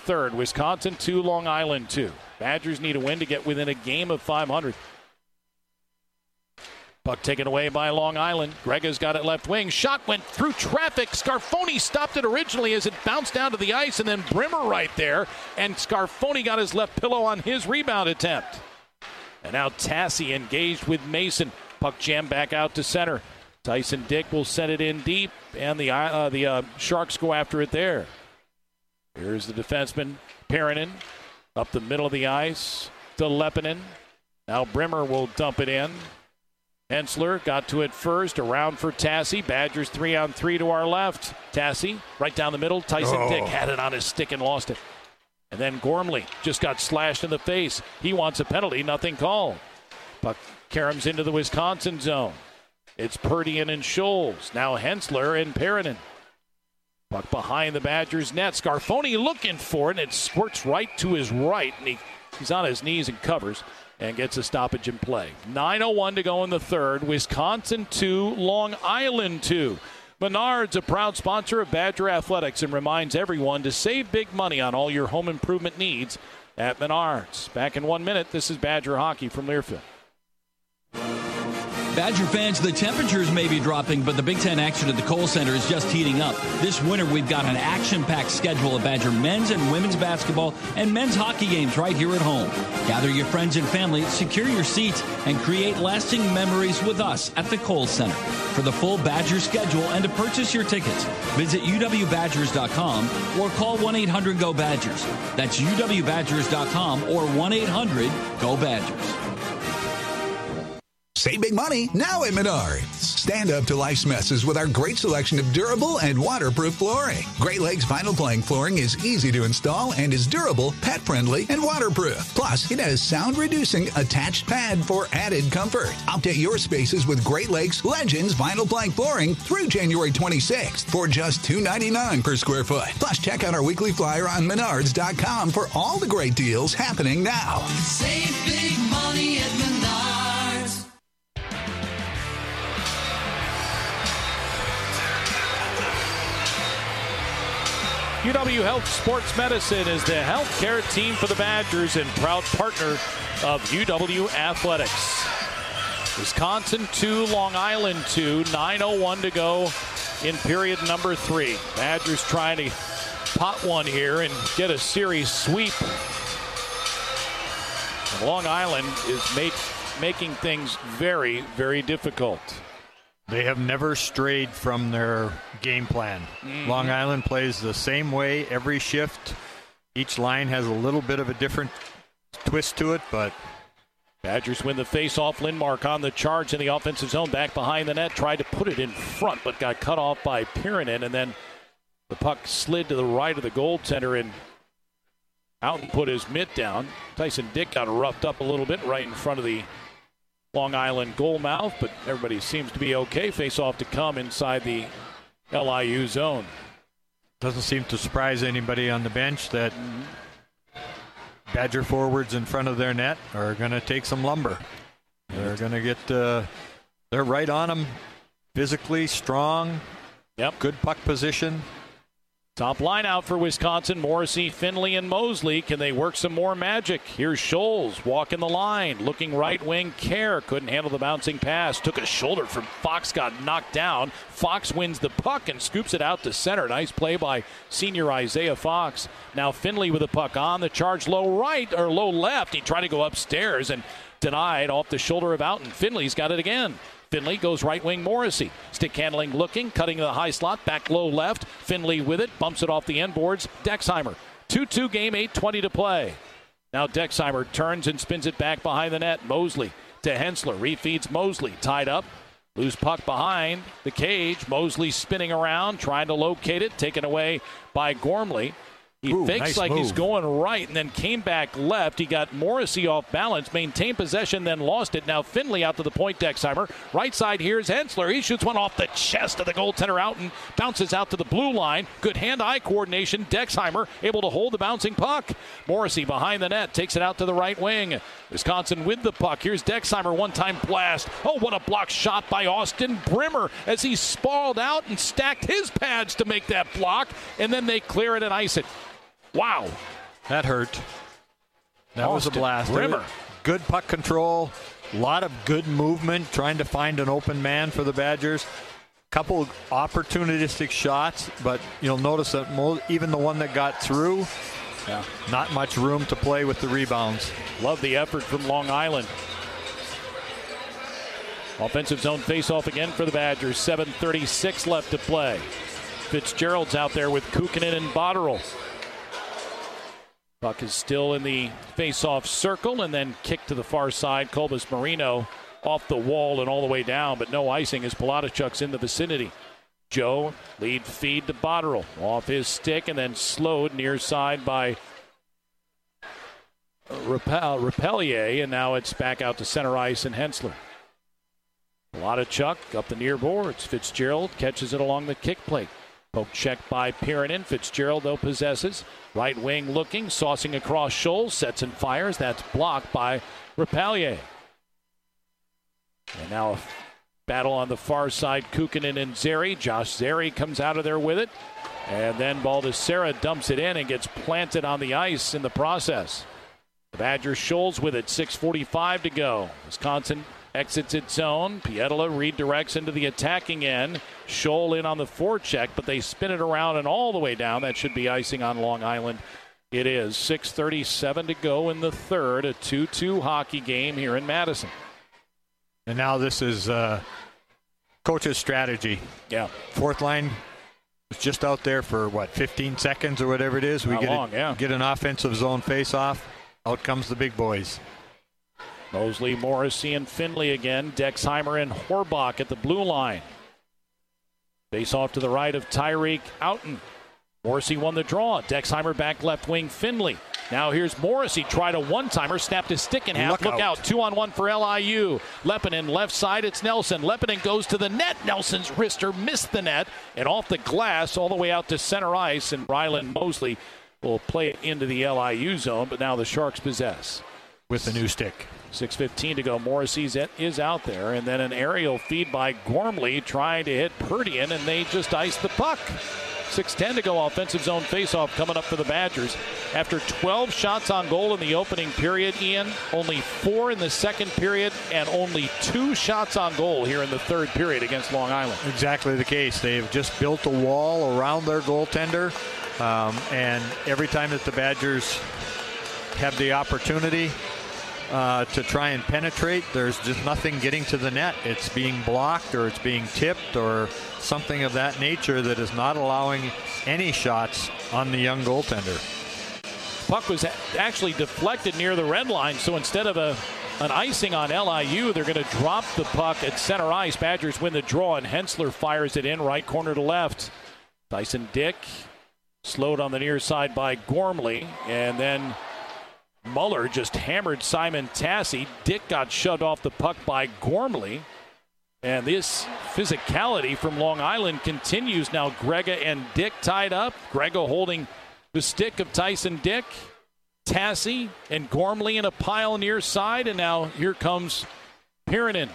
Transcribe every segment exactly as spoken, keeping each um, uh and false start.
third. Wisconsin two, Long Island two. Badgers need a win to get within a game of five hundred. Puck taken away by Long Island. Grega's got it left wing. Shot went through traffic. Scarfoni stopped it originally as it bounced down to the ice, and then Brimmer right there. And Scarfoni got his left pillow on his rebound attempt. And now Tassi engaged with Mason. Puck jammed back out to center. Tyson Dick will set it in deep, and the uh, the uh, Sharks go after it there. Here's the defenseman, Perinen, up the middle of the ice to Lepinen. Now Brimmer will dump it in. Hensler got to it first, around for Tassi. Badgers three on three to our left. Tassi right down the middle. Tyson oh. Dick had it on his stick and lost it. And then Gormley just got slashed in the face. He wants a penalty, nothing called. Puck caroms into the Wisconsin zone. It's Perdian and Scholes. Now Hensler and Perinen. Puck behind the Badgers' net. Scarfoni looking for it, and it squirts right to his right. And he, he's on his knees and covers and gets a stoppage in play. nine oh one to go in the third. Wisconsin two, Long Island two. Menards, a proud sponsor of Badger Athletics, and reminds everyone to save big money on all your home improvement needs at Menards. Back in one minute, this is Badger Hockey from Learfield. Badger fans, the temperatures may be dropping, but the Big Ten action at the Kohl Center is just heating up. This winter, we've got an action-packed schedule of Badger men's and women's basketball and men's hockey games right here at home. Gather your friends and family, secure your seats, and create lasting memories with us at the Kohl Center. For the full Badger schedule and to purchase your tickets, visit U W Badgers dot com or call one eight hundred go Badgers. That's U W Badgers dot com or one eight hundred go Badgers. Save big money now at Menards. Stand up to life's messes with our great selection of durable and waterproof flooring. Great Lakes vinyl plank flooring is easy to install and is durable, pet-friendly, and waterproof. Plus, it has sound-reducing attached pad for added comfort. Update your spaces with Great Lakes Legends vinyl plank flooring through January twenty-sixth for just two ninety-nine per square foot. Plus, check out our weekly flyer on Menards dot com for all the great deals happening now. Save big money at Menards. U W Health Sports Medicine is the healthcare team for the Badgers and proud partner of U W Athletics. Wisconsin two, Long Island two, nine oh one to go in period number three. Badgers trying to pot one here and get a series sweep. And Long Island is make, making things very, very difficult. They have never strayed from their game plan. Mm-hmm. Long Island plays the same way every shift. Each line has a little bit of a different twist to it, but Badgers win the face-off. Lindmark on the charge in the offensive zone, back behind the net, tried to put it in front, but got cut off by Perinen, and then the puck slid to the right of the goaltender and out and put his mitt down. Tyson Dick got roughed up a little bit right in front of the Long Island goal mouth, but everybody seems to be okay. Face-off to come inside the L I U zone. Doesn't seem to surprise anybody on the bench that mm-hmm. Badger forwards in front of their net are going to take some lumber. They're going to get, uh, they're right on them, physically strong, yep. Good puck position. Top line out for Wisconsin, Morrissey, Finley, and Mosley. Can they work some more magic? Here's Scholes walking the line, looking right wing. Kerr couldn't handle the bouncing pass. Took a shoulder from Fox, got knocked down. Fox wins the puck and scoops it out to center. Nice play by senior Isaiah Fox. Now Finley with the puck on the charge, low right or low left. He tried to go upstairs and denied off the shoulder of Outen. Finley's got it again. Finley goes right wing, Morrissey. Stick handling, looking, cutting to the high slot, back low left. Finley with it, bumps it off the end boards. Dexheimer, two two game, eight twenty to play. Now Dexheimer turns and spins it back behind the net. Mosley to Hensler, refeeds Mosley, tied up. Loose puck behind the cage. Mosley spinning around, trying to locate it, taken away by Gormley. He Ooh, fakes nice like move. He's going right and then came back left. He got Morrissey off balance, maintained possession, then lost it. Now Finley out to the point, Dexheimer. Right side, here's Hensler. He shoots one off the chest of the goaltender out and bounces out to the blue line. Good hand-eye coordination. Dexheimer able to hold the bouncing puck. Morrissey behind the net, takes it out to the right wing. Wisconsin with the puck. Here's Dexheimer, one-time blast. Oh, what a block shot by Austin Brimmer as he sprawled out and stacked his pads to make that block, and then they clear it and ice it. Wow. That hurt. That Austin was a blast. Brimmer. Good puck control. A lot of good movement, trying to find an open man for the Badgers. Couple opportunistic shots, but you'll notice that mo- even the one that got through, yeah. not much room to play with the rebounds. Love the effort from Long Island. Offensive zone face-off again for the Badgers. seven thirty-six left to play. Fitzgerald's out there with Kukkonen and Botterill. Puck is still in the face-off circle and then kicked to the far side. Colbus Marino off the wall and all the way down, but no icing as Palatichuk's in the vicinity. Joe, lead feed to Botterill. Off his stick and then slowed near side by Repel, Repellier, and now it's back out to center ice and Hensler. Palatichuk up the near boards. Fitzgerald catches it along the kick plate. Poke check by Pirinen. Fitzgerald, though, possesses. Right wing looking, saucing across Scholes, sets and fires. That's blocked by Repellier. And now a battle on the far side, Kukkonen and Zeri. Josh Zeri comes out of there with it. And then Baldessera dumps it in and gets planted on the ice in the process. The Badgers Scholes with it, six forty-five to go. Wisconsin exits its zone. Pietila redirects into the attacking end. Scholl in on the forecheck, but they spin it around and all the way down. That should be icing on Long Island. It is six thirty-seven to go in the third. A two two hockey game here in Madison. And now this is uh, coach's strategy. Yeah. Fourth line was just out there for, what, fifteen seconds or whatever it is. We Not get, long, a, yeah. get an offensive zone face-off. Out comes the big boys. Mosley, Morrissey, and Finley again. Dexheimer and Horbach at the blue line. Face off to the right of Tyreek Outen. Morrissey won the draw. Dexheimer back left wing Finley. Now here's Morrissey. Tried a one-timer. Snapped his stick in half. Look, Look out. out. Two on one for L I U. Lepinen left side. It's Nelson. Lepinen goes to the net. Nelson's wrister missed the net. And off the glass all the way out to center ice. And Ryland Mosley will play it into the L I U zone. But now the Sharks possess. With the new stick. six fifteen to go. Morrissey is out there. And then an aerial feed by Gormley trying to hit Perdian, and they just iced the puck. six ten to go. Offensive zone faceoff coming up for the Badgers. After twelve shots on goal in the opening period, Ian, only four in the second period, and only two shots on goal here in the third period against Long Island. Exactly the case. They've just built a wall around their goaltender. Um, and every time that the Badgers have the opportunity Uh, to try and penetrate, there's just nothing getting to the net. It's being blocked or it's being tipped or something of that nature that is not allowing any shots on the young goaltender. Puck was actually deflected near the red line, so instead of a an icing on L I U, they're going to drop the puck at center ice. Badgers win the draw, and Hensler fires it in right corner to left. Tyson Dick slowed on the near side by Gormley, and then Muller just hammered Simon Tassi. Dick got shoved off the puck by Gormley. And this physicality from Long Island continues now. Grega and Dick tied up. Grega holding the stick of Tyson Dick. Tassi and Gormley in a pile near side. And now here comes Pirinen.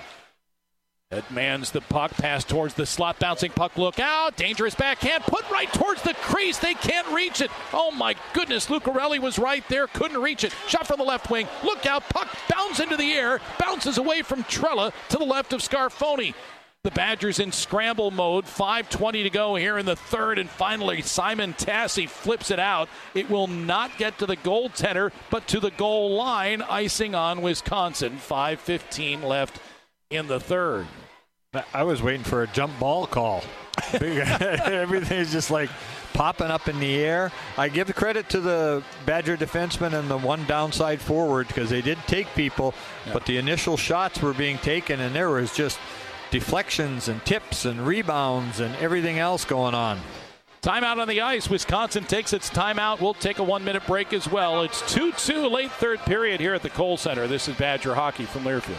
That mans the puck, pass towards the slot, bouncing puck, look out, dangerous backhand, put right towards the crease, they can't reach it. Oh my goodness, Lucarelli was right there, couldn't reach it. Shot from the left wing, look out, puck bounds into the air, bounces away from Trella to the left of Scarfoni. The Badgers in scramble mode, five twenty to go here in the third, and finally Simon Tassi flips it out. It will not get to the goaltender, but to the goal line, icing on Wisconsin. five fifteen left in the third. I was waiting for a jump ball call. Everything's just like popping up in the air. I give the credit to the Badger defenseman and the one downside forward because they did take people, yeah. But the initial shots were being taken, and there was just deflections and tips and rebounds and everything else going on. Timeout on the ice. Wisconsin takes its timeout. We'll take a one-minute break as well. It's two two late third period here at the Kohl Center. This is Badger Hockey from Learfield.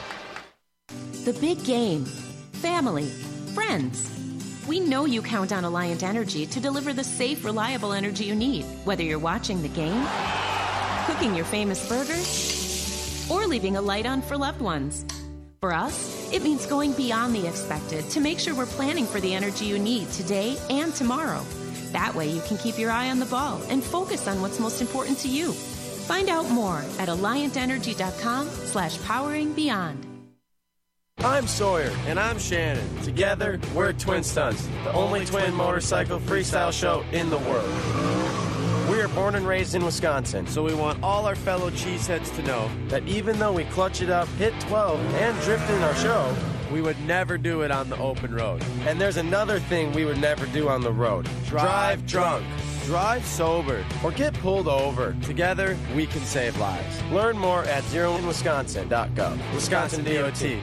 The big game. Family, friends. We know you count on Alliant Energy to deliver the safe, reliable energy you need, whether you're watching the game, cooking your famous burgers, or leaving a light on for loved ones. For us, it means going beyond the expected to make sure we're planning for the energy you need today and tomorrow. That way you can keep your eye on the ball and focus on what's most important to you. Find out more at alliantenergy.com slash powering beyond. I'm Sawyer. And I'm Shannon. Together, we're Twin Stunts, the only twin motorcycle freestyle show in the world. We are born and raised in Wisconsin, so we want all our fellow cheeseheads to know that even though we clutch it up, hit twelve, and drift in our show, we would never do it on the open road. And there's another thing we would never do on the road. Drive drunk. Drive sober. Or get pulled over. Together, we can save lives. Learn more at zero in wisconsin dot gov. Wisconsin D O T.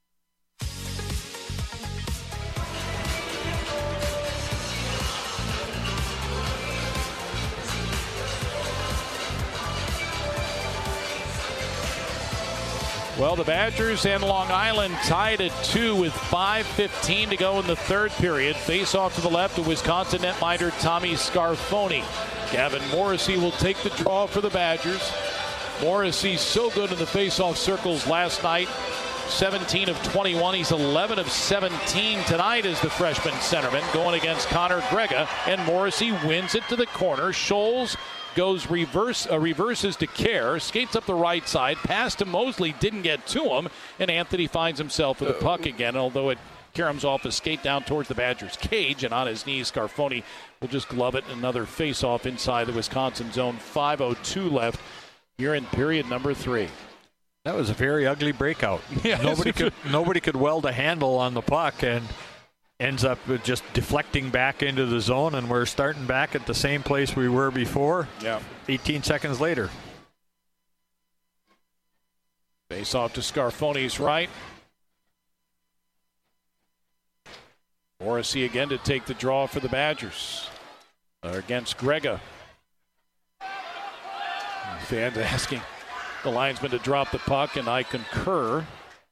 Well, the Badgers and Long Island tied at two with five fifteen to go in the third period. Face off to the left of Wisconsin netminder Tommy Scarfoni. Gavin Morrissey will take the draw for the Badgers. Morrissey so good in the face-off circles last night. seventeen of twenty-one. He's eleven of seventeen tonight as the freshman centerman going against Connor Grega. And Morrissey wins it to the corner. Scholes goes reverse, uh, reverses to Kerr, skates up the right side, pass to Mosley, didn't get to him, and Anthony finds himself with the puck again, although it caroms off a skate down towards the Badgers' cage, and on his knees, Scarfoni will just glove it. Another face-off inside the Wisconsin zone. five oh two left here in period number three. That was a very ugly breakout. Yes. Nobody could nobody could weld a handle on the puck, and ends up just deflecting back into the zone, and we're starting back at the same place we were before. Yeah. eighteen seconds later. Face off to Scarfoni's right. Morrissey again to take the draw for the Badgers against Grega. Fans asking the linesman to drop the puck, and I concur.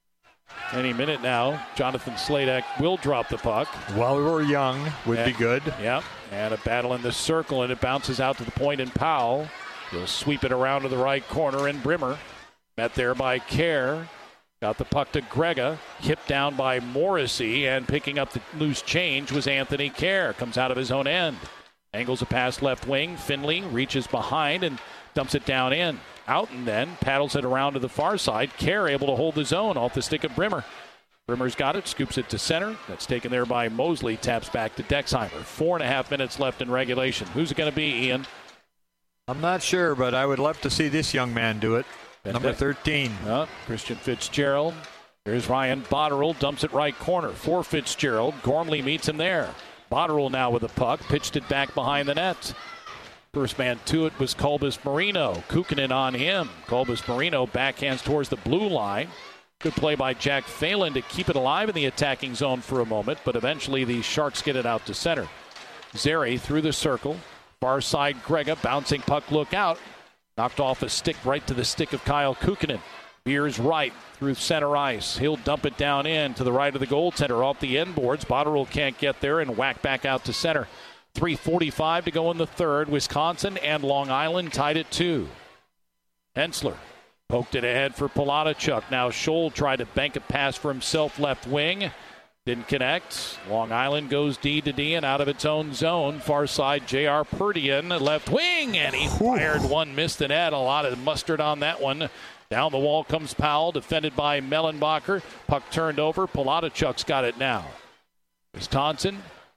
Any minute now, Jonathan Sladek will drop the puck. While we were young would and, be good. Yeah, and a battle in the circle, and it bounces out to the point, and Powell will sweep it around to the right corner, and Brimmer met there by Kerr. Got the puck to Grega, hipped down by Morrissey, and picking up the loose change was Anthony Kerr. Comes out of his own end. Angles a pass left wing. Finley reaches behind and dumps it down in. Outen then paddles it around to the far side. Kerr able to hold his own off the stick of Brimmer. Brimmer's got it, scoops it to center. That's taken there by Mosley. Taps back to Dexheimer. Four and a half minutes left in regulation. Who's it going to be, Ian? I'm not sure, but I would love to see this young man do it. Bet Number that. thirteen. Uh, Christian Fitzgerald. Here's Ryan Botterill. Dumps it right corner for Fitzgerald. Gormley meets him there. Botterill now with the puck. Pitched it back behind the net. First man to it was Colbus Marino. Kukkonen on him. Colbus Marino backhands towards the blue line. Good play by Jack Phelan to keep it alive in the attacking zone for a moment, but eventually the Sharks get it out to center. Zeri through the circle. Far side Grega, bouncing puck, look out. Knocked off a stick right to the stick of Kyle Kukkonen. Beers right through center ice. He'll dump it down in to the right of the goaltender off the end boards. Botterill can't get there and whack back out to center. three forty-five to go in the third. Wisconsin and Long Island tied at two. Hensler poked it ahead for Polotachuk. Now Scholl tried to bank a pass for himself left wing. Didn't connect. Long Island goes D to D and out of its own zone. Far side, J R Perdian, left wing, and he fired one, missed the net. A lot of mustard on that one. Down the wall comes Powell, defended by Mellenbacher. Puck turned over. Polotachuk's got it now. Wisconsin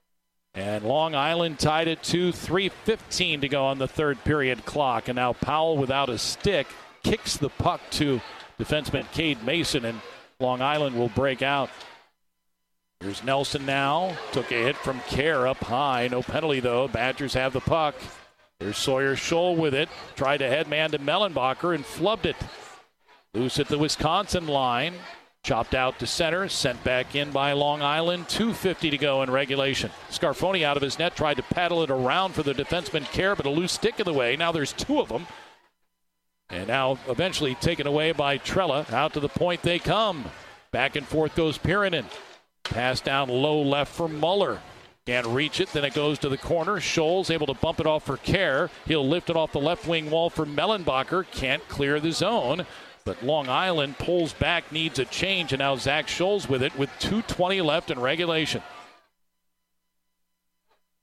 and Long Island tied at two. three fifteen to go on the third period clock. And now Powell, without a stick, kicks the puck to defenseman Cade Mason, and Long Island will break out. Here's Nelson now. Took a hit from Kerr up high. No penalty, though. Badgers have the puck. There's Sawyer Scholl with it. Tried to headman to Mellenbacher and flubbed it. Loose at the Wisconsin line. Chopped out to center. Sent back in by Long Island. two fifty to go in regulation. Scarfoni out of his net. Tried to paddle it around for the defenseman Kerr, but a loose stick in the way. Now there's two of them. And now eventually taken away by Trella. Out to the point they come. Back and forth goes Pirinen. Pass down low left for Muller. Can't reach it. Then it goes to the corner. Scholl's able to bump it off for Kerr. He'll lift it off the left wing wall for Mellenbacher. Can't clear the zone. But Long Island pulls back, needs a change, and now Zach Scholl's with it with two twenty left in regulation.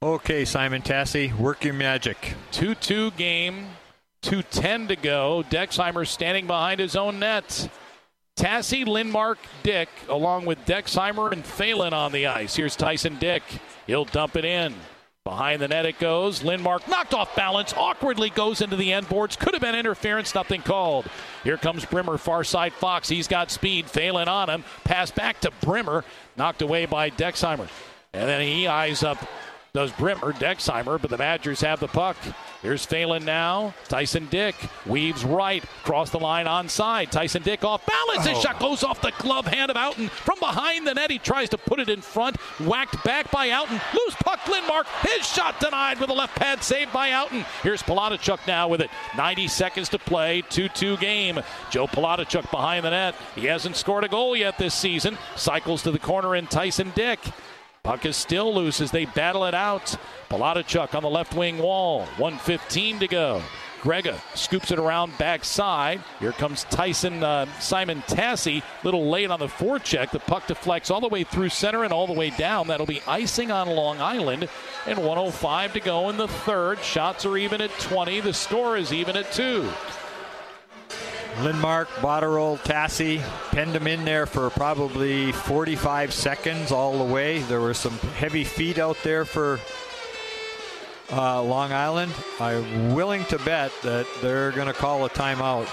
Okay, Simon Tassi, work your magic. two two game, two ten to go. Dexheimer standing behind his own net. Tassi, Lindmark, Dick, along with Dexheimer and Phelan on the ice. Here's Tyson Dick. He'll dump it in. Behind the net it goes. Lindmark knocked off balance. Awkwardly goes into the end boards. Could have been interference. Nothing called. Here comes Brimmer. Far side Fox. He's got speed. Phelan on him. Pass back to Brimmer. Knocked away by Dexheimer. And then he eyes up. Does Brimmer, Dexheimer, but the Badgers have the puck. Here's Phelan now. Tyson Dick weaves right. Cross the line onside. Tyson Dick off balance. His oh. shot goes off the glove hand of Outen. From behind the net, he tries to put it in front. Whacked back by Outen. Loose puck, Lindmark. His shot denied with a left pad saved by Outen. Here's Palatichuk now with it. ninety seconds to play. two two game. Joe Palatichuk behind the net. He hasn't scored a goal yet this season. Cycles to the corner in Tyson Dick. Puck is still loose as they battle it out. Palatichuk on the left wing wall. one fifteen to go. Grega scoops it around backside. Here comes Tyson uh, Simon Tassi. Little late on the forecheck. The puck deflects all the way through center and all the way down. That'll be icing on Long Island. And one oh five to go in the third. Shots are even at twenty. The score is even at two. Lindmark, Botterill, Tassi penned him in there for probably forty-five seconds all the way. There were some heavy feet out there for uh, Long Island. I'm willing to bet that they're going to call a timeout.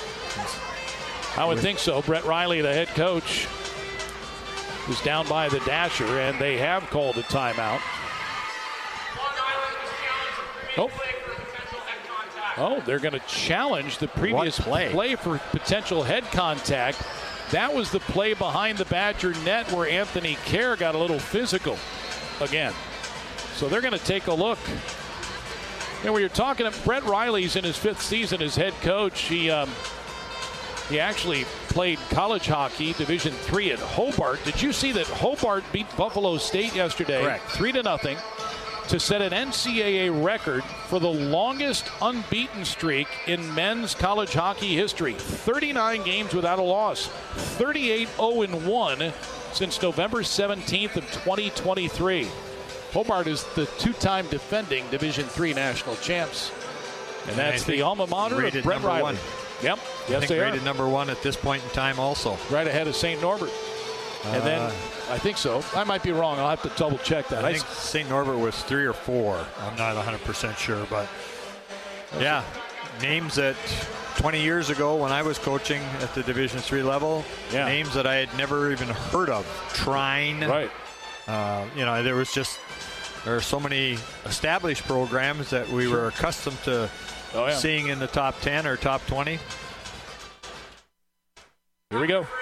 I would think so. Brett Riley, the head coach, is down by the dasher, and they have called a timeout. Oh. Oh, they're going to challenge the previous play? play for potential head contact. That was the play behind the Badger net where Anthony Kerr got a little physical again. So they're going to take a look. And when you're talking to Brett Riley's in his fifth season as head coach, he um, he actually played college hockey, Division three at Hobart. Did you see that Hobart beat Buffalo State yesterday? Correct. Three to nothing. To set an N C double A record for the longest unbeaten streak in men's college hockey history. thirty-nine games without a loss. thirty-eight oh one since November seventeenth of twenty twenty-three. Hobart is the two-time defending Division three national champs. And that's the alma mater of Brett Riley. One. Yep. I Yes, think they rated are. number one at this point in time also. Right ahead of Saint Norbert. And then, Uh, I think so. I might be wrong. I'll have to double check that. I think Saint Norbert was three or four. I'm not one hundred percent sure, but yeah, names that twenty years ago when I was coaching at the Division three level, Yeah. names that I had never even heard of. Trine. Right. Uh, you know, there was just, there are so many established programs that we were accustomed to Oh, yeah. seeing in the top ten or top twenty. Here we go.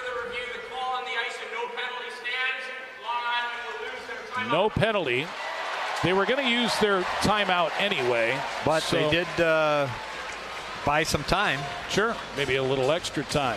No penalty. They were going to use their timeout anyway. But so, they did uh, buy some time. Sure. Maybe a little extra time.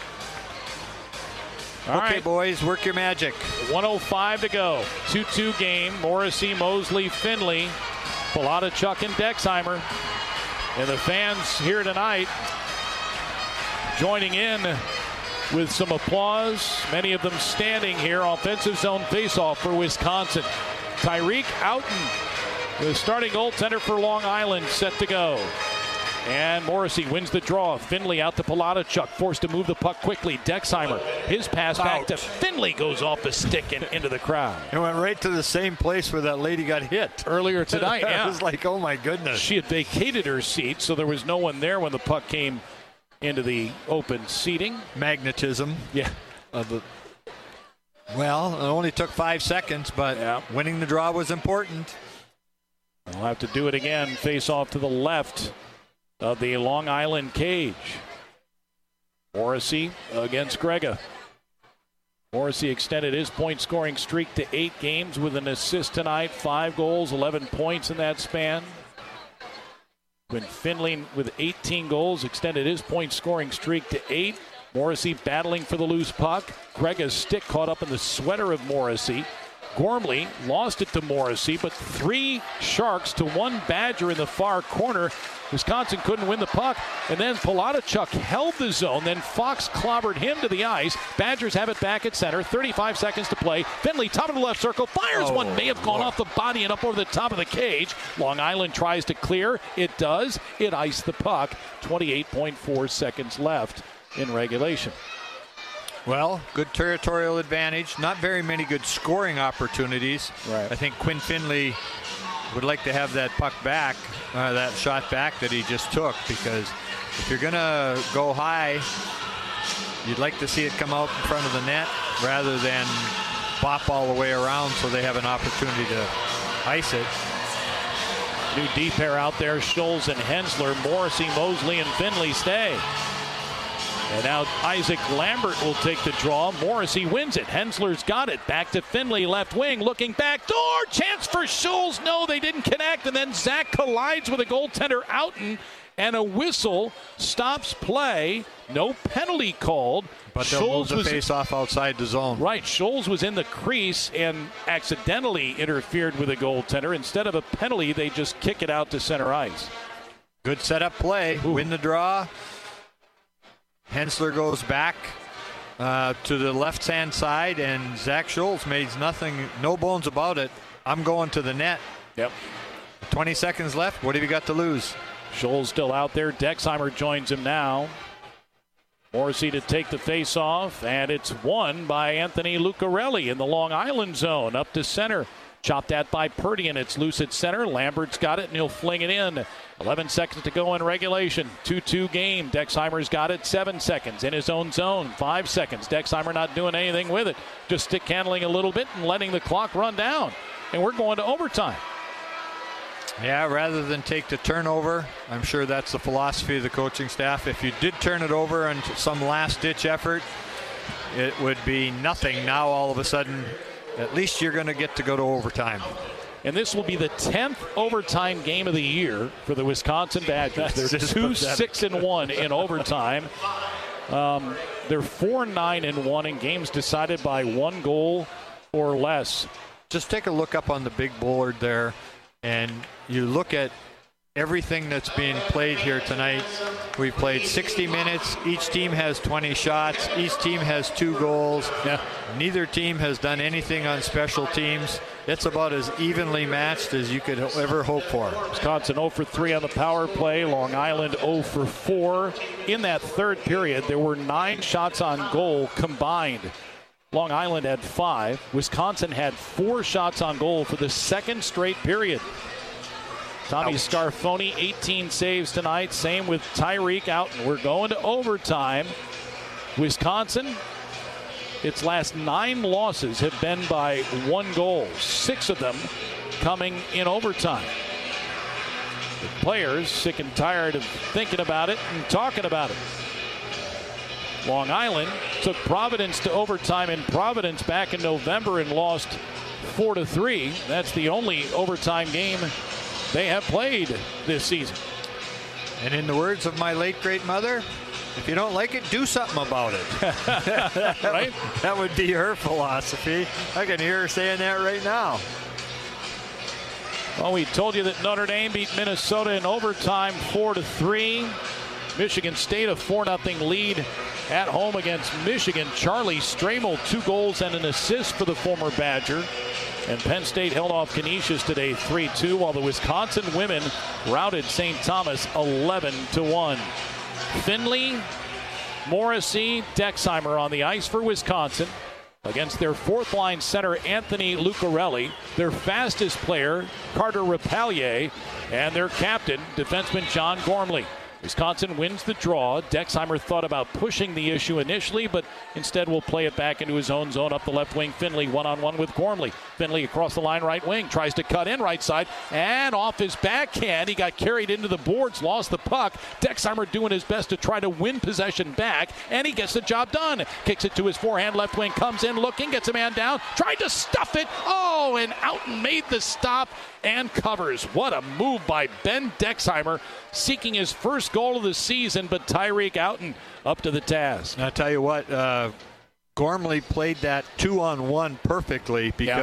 All okay, right. boys, work your magic. one oh five to go. two two game. Morrissey, Mosley, Finley, Palatichuk, and Dexheimer. And the fans here tonight joining in with some applause. Many of them standing here. Offensive zone faceoff for Wisconsin. Tyreek Outen, the starting goaltender for Long Island, set to go. And Morrissey wins the draw. Finley out to Palatichuk, forced to move the puck quickly. Dexheimer, his pass back to Finley goes off the stick and into the crowd. It went right to the same place where that lady got hit. Earlier tonight, yeah. It was like, oh my goodness. She had vacated her seat, so there was no one there when the puck came into the open seating. Magnetism. Yeah. Of the, well, it only took five seconds, but Yeah. winning the draw was important. We'll have to do it again. Face off to the left of the Long Island cage. Morrissey against Grega. Morrissey extended his point scoring streak to eight games with an assist tonight. Five goals, eleven points in that span. When Finley, with eighteen goals, extended his point scoring streak to eight. Morrissey battling for the loose puck. Grega's stick caught up in the sweater of Morrissey. Gormley lost it to Morrissey, but three Sharks to one Badger in the far corner. Wisconsin couldn't win the puck, and then Palachuk held the zone. Then Fox clobbered him to the ice. Badgers have it back at center. thirty-five seconds to play. Finley, top of the left circle, fires oh, one. May have gone Lord. off the body and up over the top of the cage. Long Island tries to clear. It does. It iced the puck. twenty-eight point four seconds left in regulation. Well, good territorial advantage. Not very many good scoring opportunities. Right. I think Quinn Finley would like to have that puck back, uh, that shot back that he just took, because if you're going to go high, you'd like to see it come out in front of the net rather than bop all the way around so they have an opportunity to ice it. New D pair out there, Scholes and Hensler. Morrissey, Mosley, and Finley stay. And now Isaac Lambert will take the draw. Morrissey wins it. Hensler's got it. Back to Finley, left wing, looking back door. Chance for Scholes. No, they didn't connect. And then Zach collides with a goaltender, Outen, and a whistle stops play. No penalty called. But they'll move the face off outside the zone. Right. Scholes was in the crease and accidentally interfered with a goaltender. Instead of a penalty, they just kick it out to center ice. Good setup play. Ooh. Win the draw. Hensler goes back uh, to the left-hand side, and Zach Scholes made nothing, no bones about it. I'm going to the net. Yep. twenty seconds left. What have you got to lose? Scholes still out there. Dexheimer joins him now. Morrissey to take the face-off, and it's won by Anthony Lucarelli in the Long Island zone. Up to center. Chopped at by Purdy, and it's loose at center. Lambert's got it, and he'll fling it in. eleven seconds to go in regulation. two two game. Dexheimer's got it. Seven seconds in his own zone. Five seconds. Dexheimer not doing anything with it. Just stick handling a little bit and letting the clock run down. And we're going to overtime. Yeah, rather than take the turnover, I'm sure that's the philosophy of the coaching staff. If you did turn it over on some last-ditch effort, it would be nothing. Now all of a sudden, at least you're going to get to go to overtime. And this will be the tenth overtime game of the year for the Wisconsin Badgers. They're two six and one in overtime. Um, they're four nine and one in games decided by one goal or less. Just take a look up on the big board there, and you look at everything that's being played here tonight. We've played sixty minutes. Each team has twenty shots. Each team has two goals. Yeah. Neither team has done anything on special teams. It's about as evenly matched as you could ever hope for. Wisconsin zero for three on the power play. Long Island zero for four. In that third period, there were nine shots on goal combined. Long Island had five. Wisconsin had four shots on goal for the second straight period. Tommy Ouch. Scarfoni, eighteen saves tonight. Same with Tyreek Outen. We're going to overtime. Wisconsin, its last nine losses have been by one goal. Six of them coming in overtime. The players sick and tired of thinking about it and talking about it. Long Island took Providence to overtime in Providence back in November and lost four to three. That's the only overtime game they have played this season. And in the words of my late great mother, if you don't like it, do something about it. Right? That would be her philosophy. I can hear her saying that right now. Well, we told you that Notre Dame beat Minnesota in overtime four to three. Michigan State a four nothing lead at home against Michigan. Charlie Stramel, two goals and an assist for the former Badger. And Penn State held off Canisius today three two, while the Wisconsin women routed Saint Thomas eleven to one. Finley, Morrissey, Dexheimer on the ice for Wisconsin against their fourth line center Anthony Lucarelli, their fastest player Carter Rapalje, and their captain defenseman John Gormley. Wisconsin wins the draw. Dexheimer thought about pushing the issue initially, but instead will play it back into his own zone up the left wing. Finley one-on-one with Gormley. Finley across the line right wing. Tries to cut in right side. And off his backhand, he got carried into the boards, lost the puck. Dexheimer doing his best to try to win possession back, and he gets the job done. Kicks it to his forehand left wing. Comes in looking, gets a man down. Tried to stuff it. Oh, and Outen made the stop and covers. What a move by Ben Dexheimer, seeking his first goal of the season, but Tyreek Outen up to the task. I'll tell you what, uh, Gormley played that two-on-one perfectly because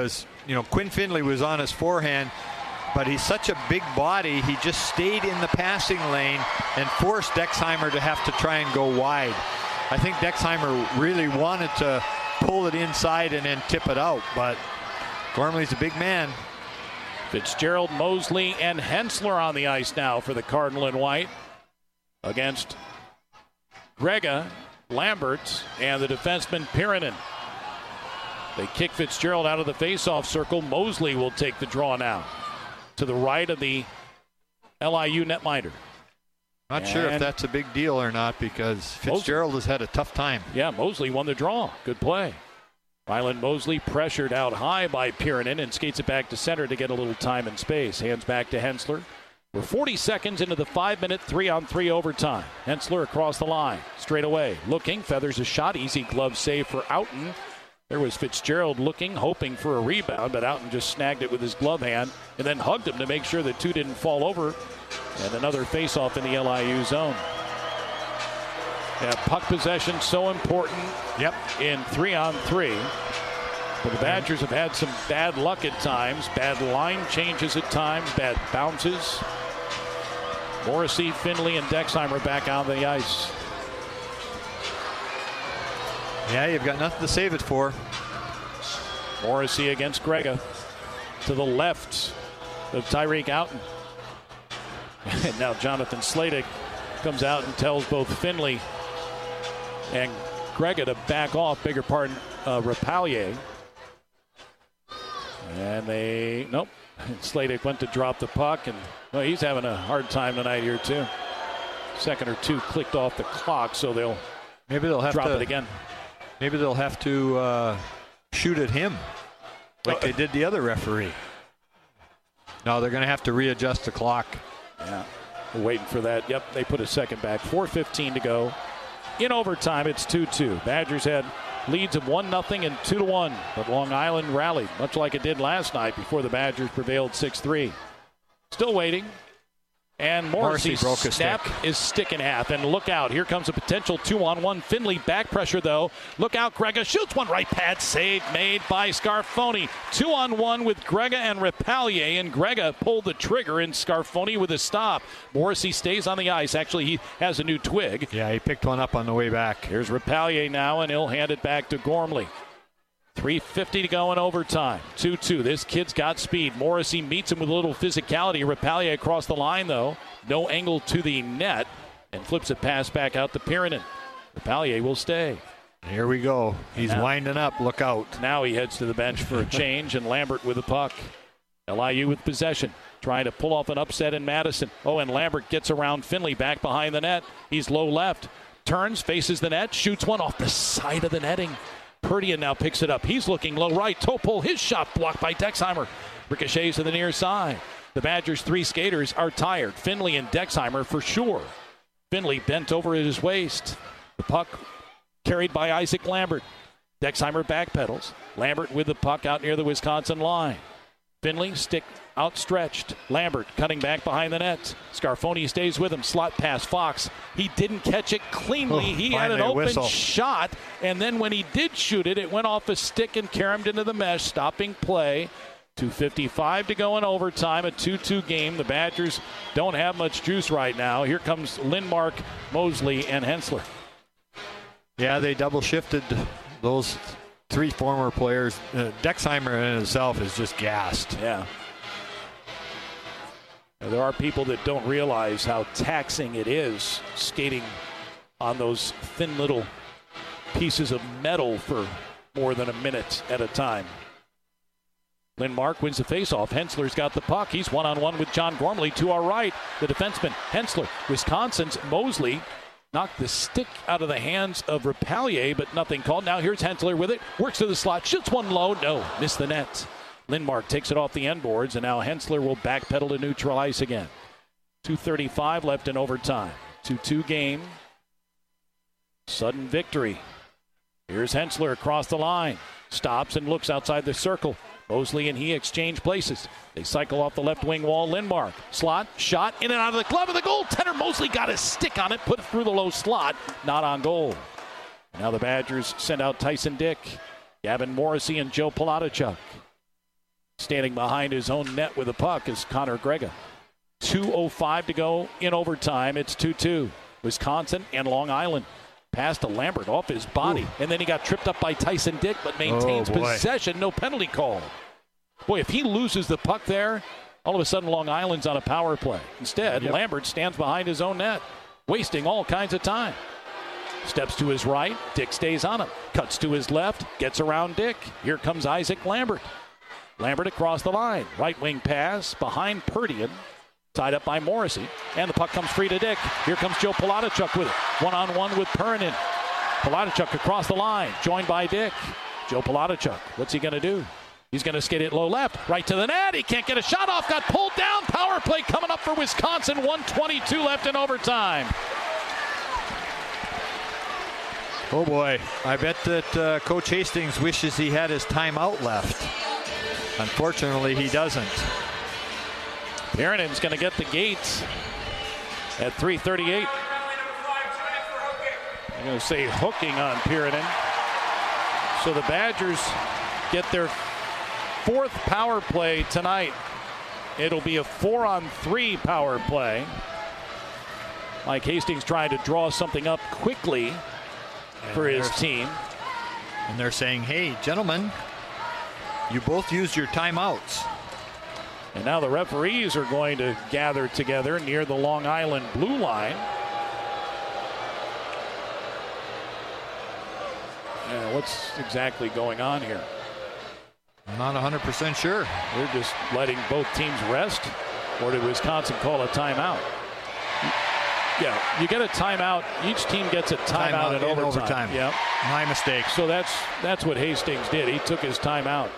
you know, Quinn Finley was on his forehand, but he's such a big body, he just stayed in the passing lane and forced Dexheimer to have to try and go wide. I think Dexheimer really wanted to pull it inside and then tip it out, but Gormley's a big man. Fitzgerald, Mosley, and Hensler on the ice now for the Cardinal and White against Grega, Lambert, and the defenseman Pirinen. They kick Fitzgerald out of the faceoff circle. Mosley will take the draw now to the right of the L I U netminder. Not and sure if that's a big deal or not because Fitzgerald Mosley has had a tough time. Yeah, Mosley won the draw. Good play. Ryland Mosley pressured out high by Pirinen and skates it back to center to get a little time and space. Hands back to Hensler. We're forty seconds into the five-minute three-on-three overtime. Hensler across the line, straight away. Looking, feathers a shot. Easy glove save for Outen. There was Fitzgerald looking, hoping for a rebound, but Outen just snagged it with his glove hand and then hugged him to make sure the two didn't fall over. And another face-off in the L I U zone. Yeah, puck possession so important. Yep. In three-on-three. But the Badgers have had some bad luck at times, bad line changes at times, bad bounces. Morrissey, Finley, and Dexheimer back on the ice. Yeah, you've got nothing to save it for. Morrissey against Grega. To the left of Tyreek Outen. And now Jonathan Sladig comes out and tells both Finley and Grega to back off, bigger pardon, uh, Rapalje. And they, nope. Sladig went to drop the puck, and well, he's having a hard time tonight here too. Second or two clicked off the clock, so they'll maybe they'll have drop to, it again. Maybe they'll have to uh, shoot at him like uh, they did the other referee. No, they're going to have to readjust the clock. Yeah, we're waiting for that. Yep, they put a second back. four fifteen to go. In overtime, it's two two. Badgers had leads of one nothing and two to one, but Long Island rallied, much like it did last night before the Badgers prevailed six three. Still waiting. And Morrissey's Morrissey snap stick. is stick in half. And look out, here comes a potential two-on-one. Finley back pressure, though. Look out, Grega shoots one right pad. Save made by Scarfoni. Two-on-one with Grega and Rapalje. And Grega pulled the trigger, and Scarfoni with a stop. Morrissey stays on the ice. Actually, he has a new twig. Yeah, he picked one up on the way back. Here's Rapalje now, and he'll hand it back to Gormley. three fifty to go in overtime. two two. This kid's got speed. Morrissey meets him with a little physicality. Rapalje across the line, though. No angle to the net. And flips it pass back out to Pirinen. Rapalje will stay. Here we go. He's now, winding up. Look out. Now he heads to the bench for a change, and Lambert with the puck. L I U with possession. Trying to pull off an upset in Madison. Oh, and Lambert gets around Finley back behind the net. He's low left. Turns, faces the net, shoots one off the side of the netting. Perdian now picks it up. He's looking low right. Topol, his shot blocked by Dexheimer. Ricochets to the near side. The Badgers' three skaters are tired. Finley and Dexheimer for sure. Finley bent over at his waist. The puck carried by Isaac Lambert. Dexheimer backpedals. Lambert with the puck out near the Wisconsin line. Finley stick outstretched. Lambert cutting back behind the net. Scarfoni stays with him. Slot pass. Fox. He didn't catch it cleanly. Oh, he had an open whistle. shot, and then when he did shoot it, it went off a stick and caromed into the mesh, stopping play. two fifty-five to go in overtime. A two two game. The Badgers don't have much juice right now. Here comes Lindmark, Mosley, and Hensler. Yeah, they double shifted those three former players. Uh, Dexheimer in himself is just gassed. Yeah. There are people that don't realize how taxing it is skating on those thin little pieces of metal for more than a minute at a time. Lindmark wins the faceoff. Hensler's got the puck. He's one-on-one with John Gormley to our right. The defenseman, Hensler. Wisconsin's Mosley knocked the stick out of the hands of Rapalje, but nothing called. Now here's Hensler with it. Works to the slot. Shoots one low. No. Missed the net. Lindmark takes it off the end boards, and now Hensler will backpedal to neutral ice again. two thirty-five left in overtime. two two game. Sudden victory. Here's Hensler across the line. Stops and looks outside the circle. Mosley and he exchange places. They cycle off the left wing wall. Lindmark. Slot. Shot. In and out of the glove of the goaltender. Mosley got his stick on it. Put it through the low slot. Not on goal. Now the Badgers send out Tyson Dick, Gavin Morrissey, and Joe Palatichuk. Standing behind his own net with the puck is Connor Grega. two oh five to go in overtime. It's two two. Wisconsin and Long Island. Pass to Lambert off his body. Ooh. And then he got tripped up by Tyson Dick, but maintains oh, possession. No penalty call. Boy, if he loses the puck there, all of a sudden Long Island's on a power play. Instead, yep. Lambert stands behind his own net, wasting all kinds of time. Steps to his right. Dick stays on him. Cuts to his left. Gets around Dick. Here comes Isaac Lambert. Lambert across the line. Right wing pass behind Perdian. Tied up by Morrissey. And the puck comes free to Dick. Here comes Joe Palatichuk with it. One-on-one with Pernin. Palatichuk across the line. Joined by Dick. Joe Palatichuk. What's he going to do? He's going to skid it low left. Right to the net. He can't get a shot off. Got pulled down. Power play coming up for Wisconsin. one twenty-two left in overtime. Oh, boy. I bet that uh, Coach Hastings wishes he had his timeout left. Unfortunately, he doesn't. Perrinen's going to get the gates at three thirty-eight. I'm going to say hooking on Perrinen. So the Badgers get their fourth power play tonight. It'll be a four-on-three power play. Mike Hastings trying to draw something up quickly for his team. And they're saying, hey, gentlemen, you both used your timeouts. And now the referees are going to gather together near the Long Island blue line. Yeah, what's exactly going on here? I'm not one hundred percent sure. They're just letting both teams rest, or did Wisconsin call a timeout? Yeah, you get a timeout. Each team gets a timeout, timeout in overtime. overtime. Yep. My mistake. So that's that's what Hastings did. He took his timeout.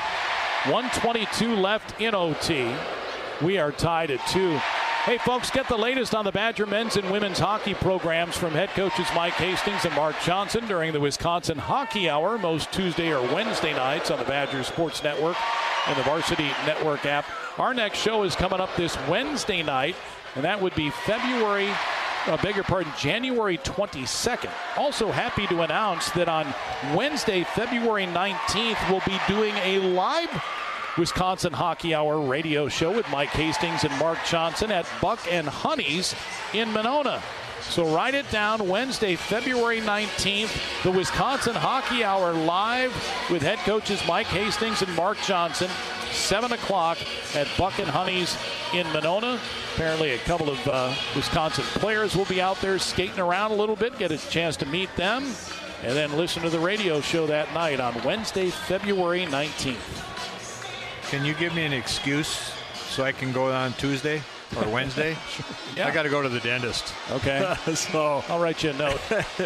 one twenty-two left in O T. We are tied at two. Hey, folks, get the latest on the Badger men's and women's hockey programs from head coaches Mike Hastings and Mark Johnson during the Wisconsin Hockey Hour, most Tuesday or Wednesday nights on the Badger Sports Network and the Varsity Network app. Our next show is coming up this Wednesday night, and that would be February, I beg your pardon, January twenty-second. Also happy to announce that on Wednesday, February nineteenth, we'll be doing a live Wisconsin Hockey Hour radio show with Mike Hastings and Mark Johnson at Buck and Honey's in Monona. So write it down, Wednesday, February nineteenth, the Wisconsin Hockey Hour live with head coaches Mike Hastings and Mark Johnson, seven o'clock at Buck and Honey's in Monona. Apparently a couple of uh, Wisconsin players will be out there skating around a little bit, get a chance to meet them, and then listen to the radio show that night on Wednesday, February nineteenth. Can you give me an excuse so I can go on Tuesday or Wednesday? Yeah. I got to go to the dentist. Okay. So I'll write you a note.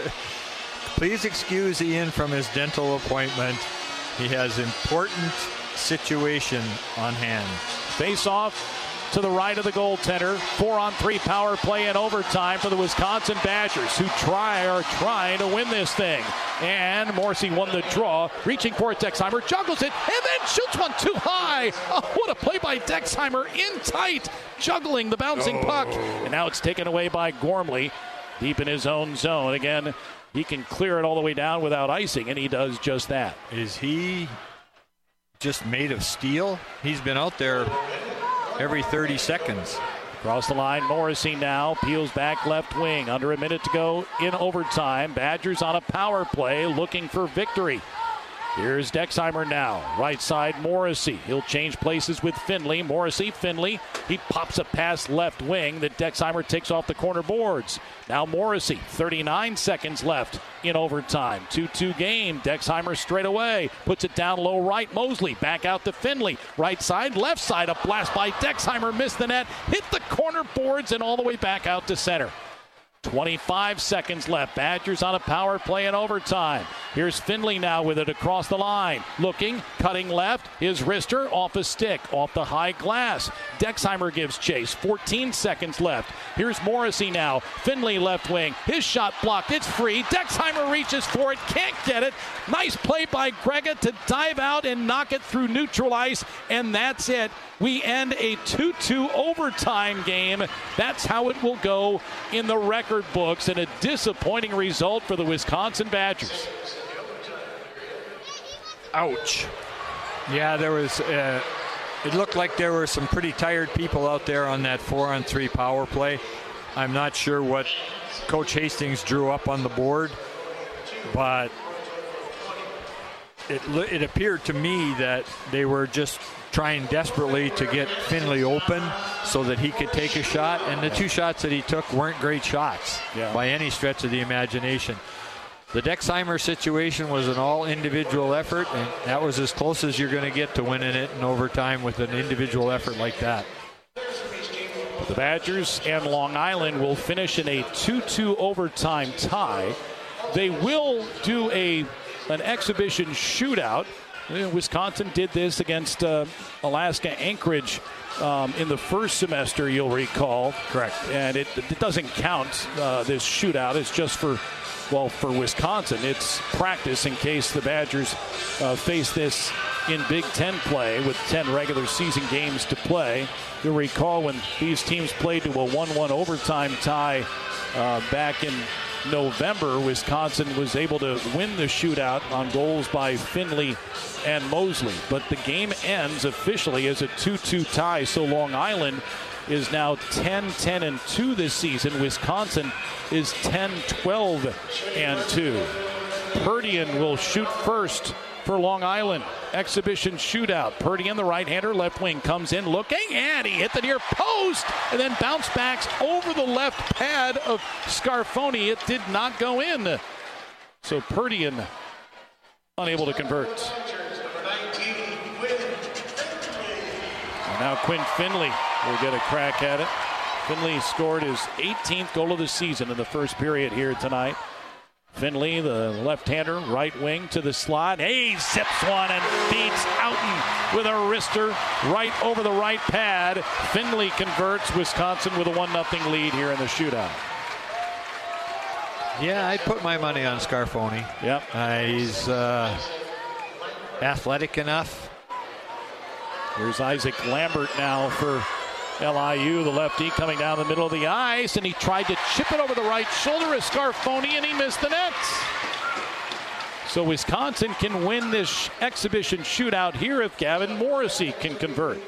Please excuse Ian from his dental appointment. He has important situation on hand. Face off to the right of the goaltender. Four on three power play in overtime for the Wisconsin Badgers, who try are trying to win this thing. And Morrissey won the draw, reaching for it. Dexheimer juggles it and then shoots one too high. Oh, what a play by Dexheimer, in tight, juggling the bouncing oh. puck. And now it's taken away by Gormley, deep in his own zone. Again, he can clear it all the way down without icing, and he does just that. Is he just made of steel? He's been out there every thirty seconds. Across the line, Morrissey now peels back left wing. Under a minute to go in overtime. Badgers on a power play looking for victory. Here's Dexheimer now. Right side, Morrissey. He'll change places with Finley. Morrissey, Finley. He pops a pass left wing that Dexheimer takes off the corner boards. Now Morrissey, thirty-nine seconds left in overtime. two two game. Dexheimer straight away. Puts it down low right. Mosley back out to Finley. Right side, left side. A blast by Dexheimer. Missed the net. Hit the corner boards and all the way back out to center. twenty-five seconds left. Badgers on a power play in overtime. Here's Finley now with it across the line. Looking, cutting left. His wrister off a stick, off the high glass. Dexheimer gives chase. fourteen seconds left. Here's Morrissey now. Finley left wing. His shot blocked. It's free. Dexheimer reaches for it. Can't get it. Nice play by Grega to dive out and knock it through neutral ice. And that's it. We end a two two overtime game. That's how it will go in the record books, and a disappointing result for the Wisconsin Badgers. Ouch. Yeah, there was uh, it looked like there were some pretty tired people out there on that four-on-three power play. I'm not sure what Coach Hastings drew up on the board, but it, it appeared to me that they were just trying desperately to get Finley open so that he could take a shot, and the two shots that he took weren't great shots yeah. by any stretch of the imagination. The Dexheimer situation was an all-individual effort, and that was as close as you're going to get to winning it in overtime with an individual effort like that. The Badgers and Long Island will finish in a two two overtime tie. They will do a an exhibition shootout. Wisconsin did this against uh, Alaska Anchorage um, in the first semester, you'll recall. Correct. And it, it doesn't count, uh, this shootout. It's just for, well, for Wisconsin. It's practice in case the Badgers uh, face this in Big Ten play with ten regular season games to play. You'll recall when these teams played to a one one overtime tie uh, back in November, Wisconsin was able to win the shootout on goals by Finley and Mosley. But the game ends officially as a two two tie, so Long Island is now ten ten and two this season. Wisconsin is ten twelve and two. Perdian will shoot first for Long Island. Exhibition shootout. Perdian, the right-hander, left wing, comes in looking, and he hit the near post, and then bounce backs over the left pad of Scarfoni. It did not go in. So Perdian unable to convert. And now Quinn Finley will get a crack at it. Finley scored his eighteenth goal of the season in the first period here tonight. Finley, the left-hander, right wing to the slot. He zips one and beats Outen with a wrister right over the right pad. Finley converts. Wisconsin with a one nothing lead here in the shootout. Yeah, I'd put my money on Scarfoni. Yep. Uh, he's uh, athletic enough. Here's Isaac Lambert now for L I U, the lefty, coming down the middle of the ice, and he tried to chip it over the right shoulder of Scarfoni, and he missed the net. So Wisconsin can win this exhibition shootout here if Gavin Morrissey can convert.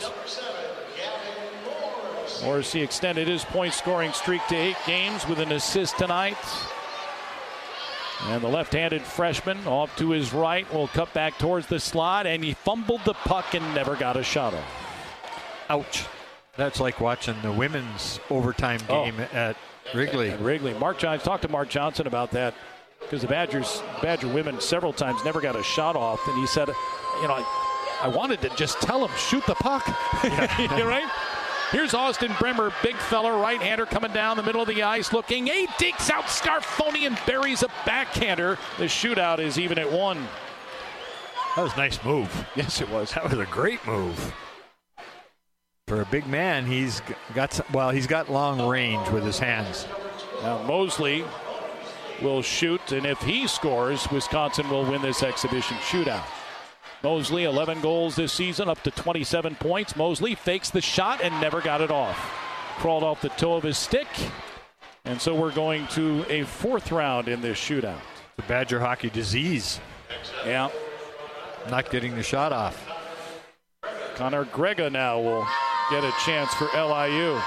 Morrissey extended his point-scoring streak to eight games with an assist tonight. And the left-handed freshman off to his right will cut back towards the slot, and he fumbled the puck and never got a shot off. Ouch. That's like watching the women's overtime game oh. at Wrigley. At Wrigley. Mark Johnson, talked to Mark Johnson about that because the Badgers, Badger women several times never got a shot off. And he said, you know, I, I wanted to just tell him, shoot the puck. Yeah. Right? Here's Austin Brimmer, big fella, right-hander coming down the middle of the ice looking. He dinks out Scarfoni and buries a backhander. The shootout is even at one. That was a nice move. Yes, it was. That was a great move. For a big man, he's got some, well, he's got long range with his hands. Now Mosley will shoot, and if he scores, Wisconsin will win this exhibition shootout. Mosley, eleven goals this season, up to twenty-seven points. Mosley fakes the shot and never got it off. Crawled off the toe of his stick, and so we're going to a fourth round in this shootout. The Badger hockey disease. Yeah. Not getting the shot off. Connor Grega now will get a chance for L I U.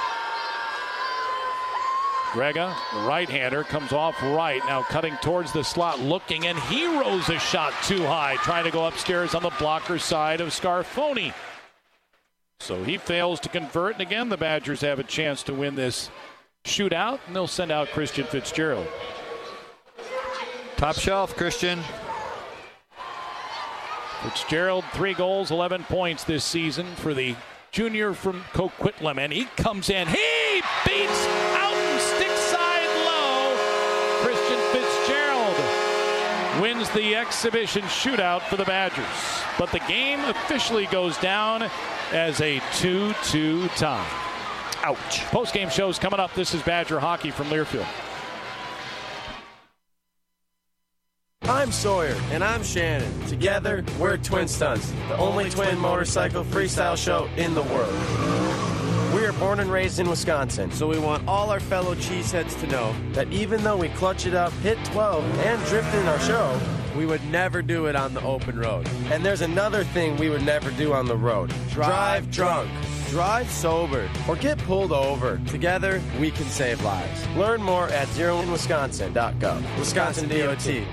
Grega, the right-hander, comes off right, now cutting towards the slot, looking, and he rolls a shot too high, trying to go upstairs on the blocker side of Scarfoni. So he fails to convert, and again, the Badgers have a chance to win this shootout, and they'll send out Christian Fitzgerald. Top shelf, Christian. Fitzgerald, three goals, eleven points this season for the junior from Coquitlam, and he comes in. He beats Outen stick side low. Christian Fitzgerald wins the exhibition shootout for the Badgers. But the game officially goes down as a two two tie. Ouch. Post-game shows coming up. This is Badger Hockey from Learfield. I'm Sawyer. And I'm Shannon. Together, we're Twin Stunts, the only twin motorcycle freestyle show in the world. We are born and raised in Wisconsin, so we want all our fellow cheeseheads to know that even though we clutch it up, hit twelve, and drift in our show, we would never do it on the open road. And there's another thing we would never do on the road. Drive drunk. Drive sober or get pulled over. Together, we can save lives. Learn more at zero in wisconsin dot gov. Wisconsin D O T.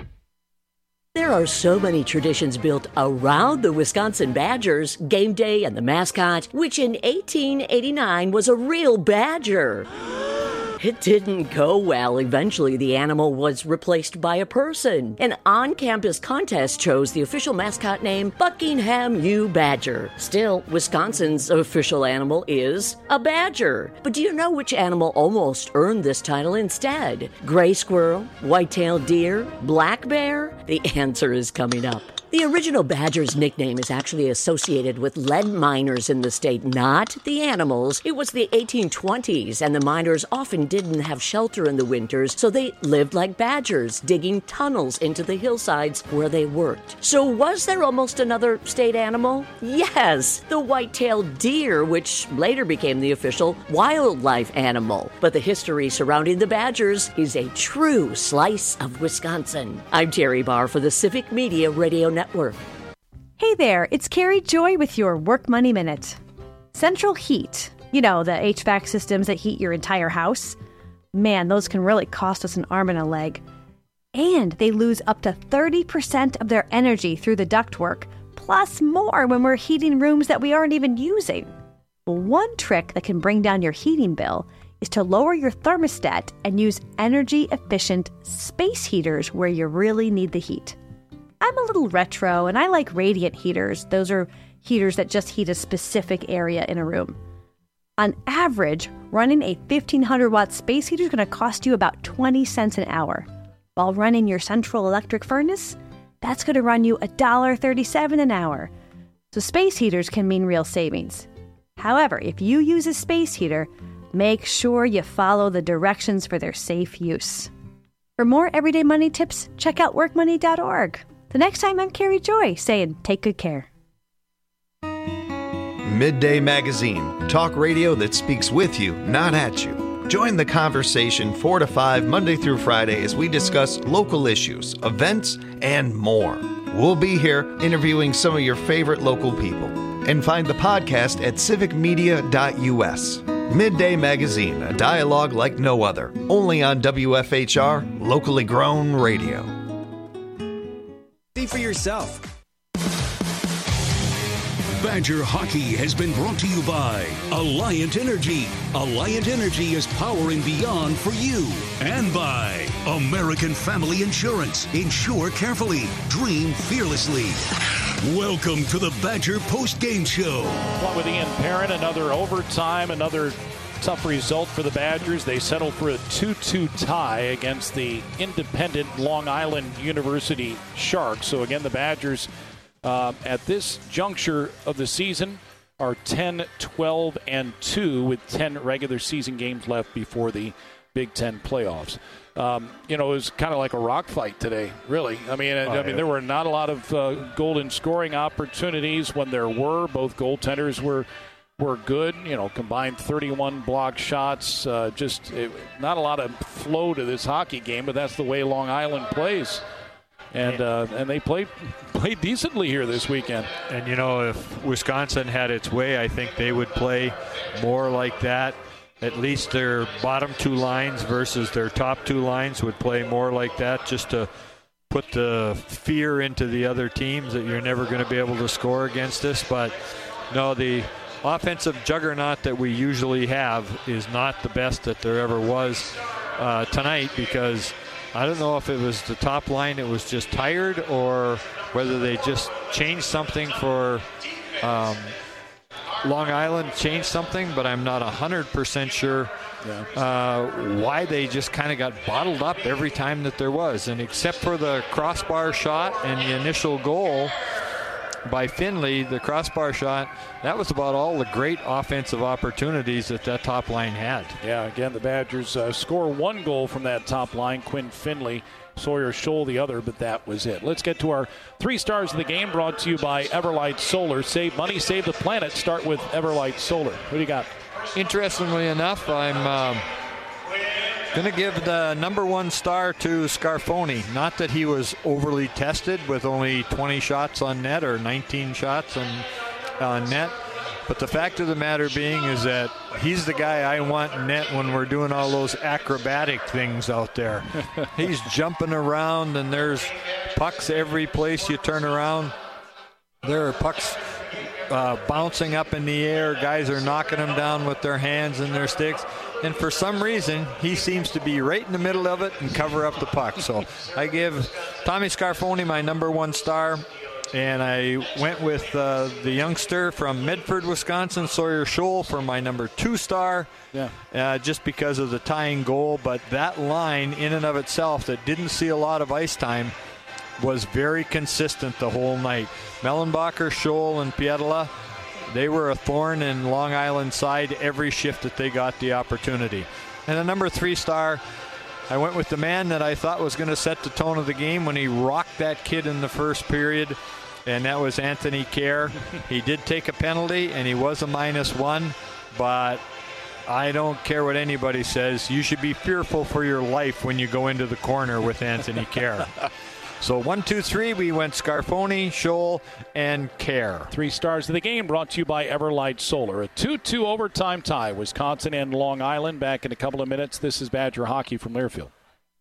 There are so many traditions built around the Wisconsin Badgers, game day and the mascot, which in eighteen eighty-nine was a real badger. It didn't go well. Eventually, the animal was replaced by a person. An on-campus contest chose the official mascot name Buckingham U. Badger. Still, Wisconsin's official animal is a badger. But do you know which animal almost earned this title instead? Gray squirrel, white-tailed deer, black bear? The answer is coming up. The original badger's nickname is actually associated with lead miners in the state, not the animals. It was the eighteen twenties, and the miners often didn't have shelter in the winters, so they lived like badgers, digging tunnels into the hillsides where they worked. So was there almost another state animal? Yes, the white-tailed deer, which later became the official wildlife animal. But the history surrounding the badgers is a true slice of Wisconsin. I'm Terry Barr for the Civic Media Radio Network. Network. Hey there, it's Carrie Joy with your Work Money Minute. Central heat, you know, the H V A C systems that heat your entire house. Man, those can really cost us an arm and a leg. And they lose up to thirty percent of their energy through the ductwork, plus more when we're heating rooms that we aren't even using. Well, one trick that can bring down your heating bill is to lower your thermostat and use energy-efficient space heaters where you really need the heat. I'm a little retro, and I like radiant heaters. Those are heaters that just heat a specific area in a room. On average, running a fifteen hundred watt space heater is going to cost you about twenty cents an hour. While running your central electric furnace, that's going to run you one dollar and thirty-seven cents an hour. So space heaters can mean real savings. However, if you use a space heater, make sure you follow the directions for their safe use. For more everyday money tips, check out work money dot org. The next time, I'm Carrie Joy saying, take good care. Midday Magazine, talk radio that speaks with you, not at you. Join the conversation four to five Monday through Friday as we discuss local issues, events, and more. We'll be here interviewing some of your favorite local people. And find the podcast at civic media dot u s. Midday Magazine, a dialogue like no other. Only on W F H R, locally grown radio. See for yourself. Badger Hockey has been brought to you by Alliant Energy. Alliant Energy is powering beyond for you. And by American Family Insurance. Insure carefully. Dream fearlessly. Welcome to the Badger Post-Game Show. One with Ian Perrin, another overtime, another tough result for the Badgers. They settled for a two two tie against the independent Long Island University Sharks. So again, the Badgers uh, at this juncture of the season are ten, twelve, and two with ten regular season games left before the Big Ten playoffs. Um, you know, it was kind of like a rock fight today, really. I mean, oh, I mean, yeah. There were not a lot of uh, golden scoring opportunities. When there were, both goaltenders were were good. You know, combined thirty-one blocked shots. Uh, just it, not a lot of flow to this hockey game, but that's the way Long Island plays. And uh, and they played played decently here this weekend. And you know, if Wisconsin had its way, I think they would play more like that. At least their bottom two lines versus their top two lines would play more like that, just to put the fear into the other teams that you're never going to be able to score against us. But no, the offensive juggernaut that we usually have is not the best that there ever was uh, tonight, because I don't know if it was the top line that was just tired or whether they just changed something for um, Long Island changed something, but I'm not one hundred percent sure yeah. uh, why they just kind of got bottled up every time that there was. And except for the crossbar shot and the initial goal by Finley, the crossbar shot, that was about all the great offensive opportunities that that top line had. Yeah, again, the Badgers uh, score one goal from that top line, Quinn Finley. Sawyer Scholl the other, but that was it. Let's get to our three stars of the game, brought to you by Everlight Solar. Save money, save the planet. Start with Everlight Solar. What do you got? Interestingly enough, I'm um, Going to give the number one star to Scarfoni. Not that he was overly tested with only twenty shots on net or nineteen shots on, on net. But the fact of the matter being is that he's the guy I want in net when we're doing all those acrobatic things out there. He's jumping around, and there's pucks every place you turn around. There are pucks uh, bouncing up in the air. Guys are knocking them down with their hands and their sticks. And for some reason, he seems to be right in the middle of it and cover up the puck. So I give Tommy Scarfoni my number one star. And I went with uh, the youngster from Medford, Wisconsin, Sawyer Scholl, for my number two star, yeah. uh, just because of the tying goal. But that line in and of itself that didn't see a lot of ice time was very consistent the whole night. Mellenbacher, Scholl, and Pietila, they were a thorn in Long Island side every shift that they got the opportunity. And the number three star, I went with the man that I thought was going to set the tone of the game when he rocked that kid in the first period, and that was Anthony Kerr. He did take a penalty, and he was a minus one, but I don't care what anybody says. You should be fearful for your life when you go into the corner with Anthony Kerr. So one, two, three, we went Scarfoni, Scholl, and Kerr. Three stars of the game brought to you by Everlight Solar. A two two overtime tie, Wisconsin and Long Island. Back in a couple of minutes. This is Badger Hockey from Learfield.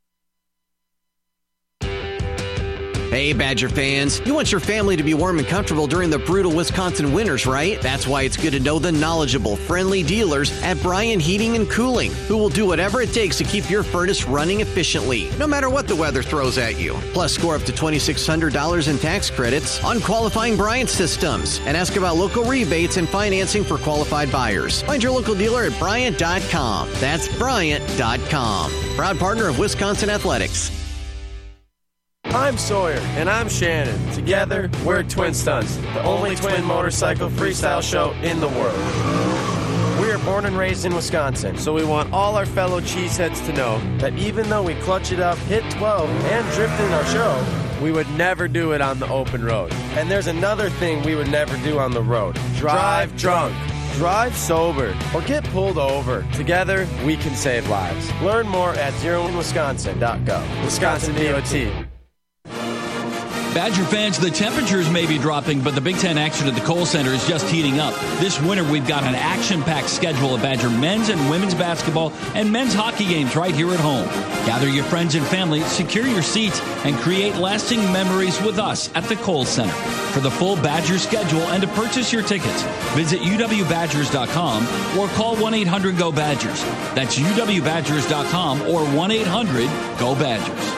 Hey, Badger fans. You want your family to be warm and comfortable during the brutal Wisconsin winters, right? That's why it's good to know the knowledgeable, friendly dealers at Bryan Heating and Cooling, who will do whatever it takes to keep your furnace running efficiently, no matter what the weather throws at you. Plus, score up to two thousand six hundred dollars in tax credits on qualifying Bryant systems, and ask about local rebates and financing for qualified buyers. Find your local dealer at Bryant dot com. That's Bryant dot com. Proud partner of Wisconsin Athletics. I'm Sawyer. And I'm Shannon. Together, we're Twin Stunts, the only twin motorcycle freestyle show in the world. We are born and raised in Wisconsin, so we want all our fellow cheeseheads to know that even though we clutch it up, hit twelve, and drift in our show, we would never do it on the open road. And there's another thing we would never do on the road. Drive drunk. Drive sober or get pulled over. Together, we can save lives. Learn more at zero in wisconsin dot gov. Wisconsin D O T. Badger fans, the temperatures may be dropping, but the Big Ten action at the Kohl Center is just heating up. This winter, we've got an action-packed schedule of Badger men's and women's basketball and men's hockey games right here at home. Gather your friends and family, secure your seats, and create lasting memories with us at the Kohl Center. For the full Badger schedule and to purchase your tickets, visit U W Badgers dot com or call one eight hundred go Badgers. That's U W Badgers dot com or one eight hundred go Badgers.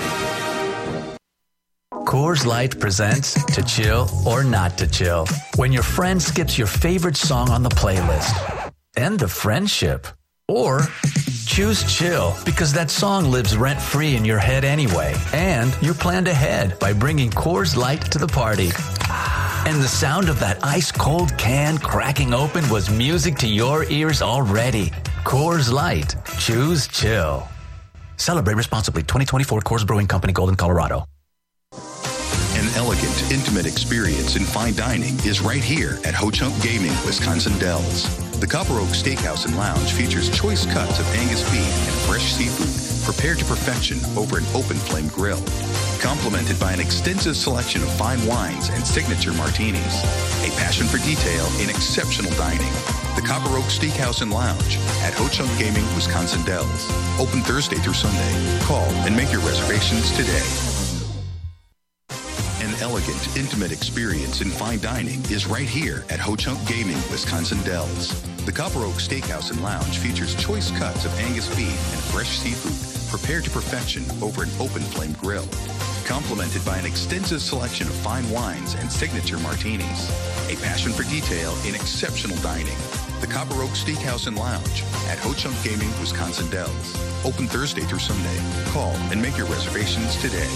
Coors Light presents To Chill or Not to Chill. When your friend skips your favorite song on the playlist. End the friendship. Or choose chill because that song lives rent-free in your head anyway. And you planned ahead by bringing Coors Light to the party. And the sound of that ice-cold can cracking open was music to your ears already. Coors Light. Choose chill. Celebrate responsibly. twenty twenty-four Coors Brewing Company, Golden, Colorado. An elegant, intimate experience in fine dining is right here at Ho Chunk Gaming, Wisconsin Dells. The Copper Oak Steakhouse and Lounge features choice cuts of Angus beef and fresh seafood prepared to perfection over an open flame grill. Complemented by an extensive selection of fine wines and signature martinis. A passion for detail in exceptional dining. The Copper Oak Steakhouse and Lounge at Ho Chunk Gaming, Wisconsin Dells. Open Thursday through Sunday. Call and make your reservations today. An elegant, intimate experience in fine dining is right here at Ho Chunk Gaming, Wisconsin Dells. The Copper Oak Steakhouse and Lounge features choice cuts of Angus beef and fresh seafood prepared to perfection over an open flame grill. Complemented by an extensive selection of fine wines and signature martinis. A passion for detail in exceptional dining. The Copper Oak Steakhouse and Lounge at Ho Chunk Gaming, Wisconsin Dells. Open Thursday through Sunday. Call and make your reservations today.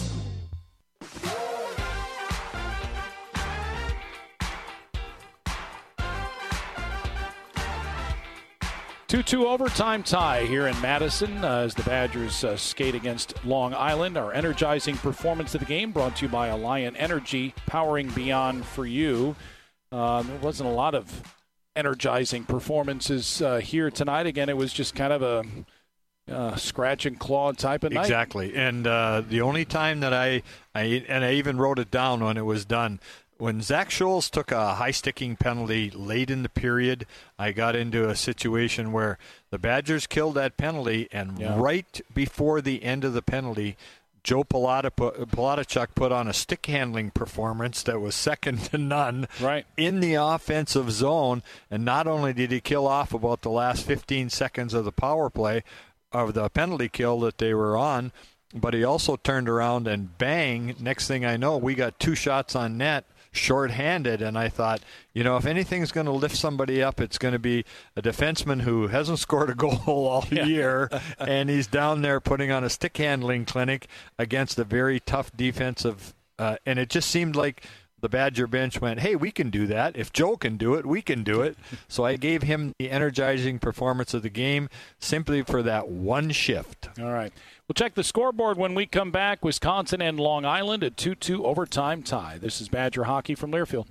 two two overtime tie here in Madison uh, as the Badgers uh, skate against Long Island. Our energizing performance of the game brought to you by Alliant Energy, powering beyond for you. Uh, there wasn't a lot of energizing performances uh, here tonight. Again, it was just kind of a uh, scratch and claw type of night. Exactly. And uh, the only time that I, I, and I even wrote it down when it was done, when Zach Scholes took a high-sticking penalty late in the period, I got into a situation where the Badgers killed that penalty, and yeah. right before the end of the penalty, Joe Palata put, Palatichuk put on a stick handling performance that was second to none right. in the offensive zone. And not only did he kill off about the last fifteen seconds of the power play, of the penalty kill that they were on, but he also turned around and bang, next thing I know, we got two shots on net, shorthanded, and I thought, you know, if anything's going to lift somebody up, it's going to be a defenseman who hasn't scored a goal all yeah. year, and he's down there putting on a stick handling clinic against a very tough defensive, uh, and it just seemed like the Badger bench went, hey, we can do that. If Joe can do it, we can do it. So I gave him the energizing performance of the game simply for that one shift. All right. We'll check the scoreboard when we come back. Wisconsin and Long Island, a two two overtime tie. This is Badger Hockey from Learfield.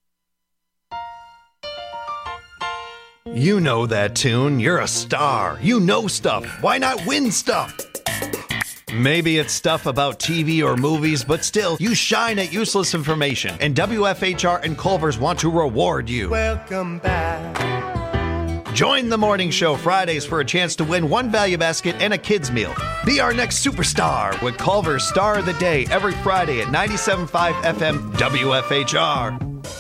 You know that tune. You're a star. You know stuff. Why not win stuff? Maybe it's stuff about T V or movies, but still, you shine at useless information. And W F H R and Culver's want to reward you. Welcome back. Join the morning show Fridays for a chance to win one value basket and a kid's meal. Be our next superstar with Culver's Star of the Day every Friday at ninety-seven point five F M W F H R.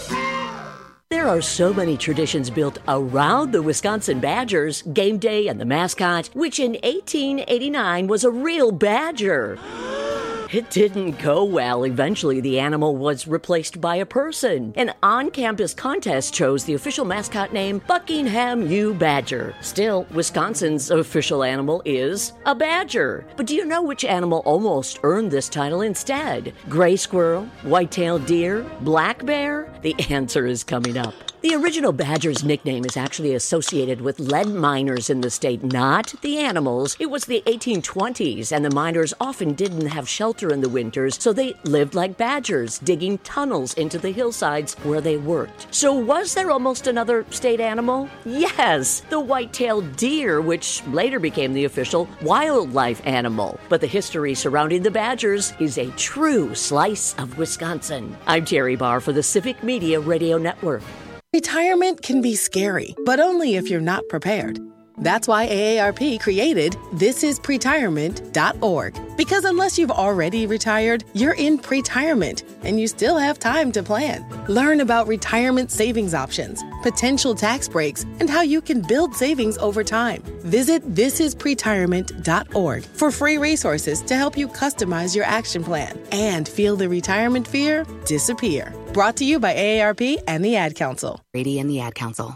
There are so many traditions built around the Wisconsin Badgers, game day and the mascot, which in eighteen eighty-nine was a real badger. It didn't go well. Eventually, the animal was replaced by a person. An on-campus contest chose the official mascot name Buckingham U. Badger. Still, Wisconsin's official animal is a badger. But do you know which animal almost earned this title instead? Gray squirrel, white-tailed deer, black bear? The answer is coming up. The original badger's nickname is actually associated with lead miners in the state, not the animals. It was the eighteen twenties, and the miners often didn't have shelter in the winters, so they lived like badgers, digging tunnels into the hillsides where they worked. So was there almost another state animal? Yes, the white-tailed deer, which later became the official wildlife animal. But the history surrounding the Badgers is a true slice of Wisconsin. I'm Terry Barr for the Civic Media Radio Network. Retirement can be scary, but only if you're not prepared. That's why A A R P created this is pretirement dot org. Because unless you've already retired, you're in pretirement, and you still have time to plan. Learn about retirement savings options, potential tax breaks, and how you can build savings over time. Visit this is pretirement dot org for free resources to help you customize your action plan and feel the retirement fear disappear. Brought to you by A A R P and the Ad Council. Brady and the Ad Council.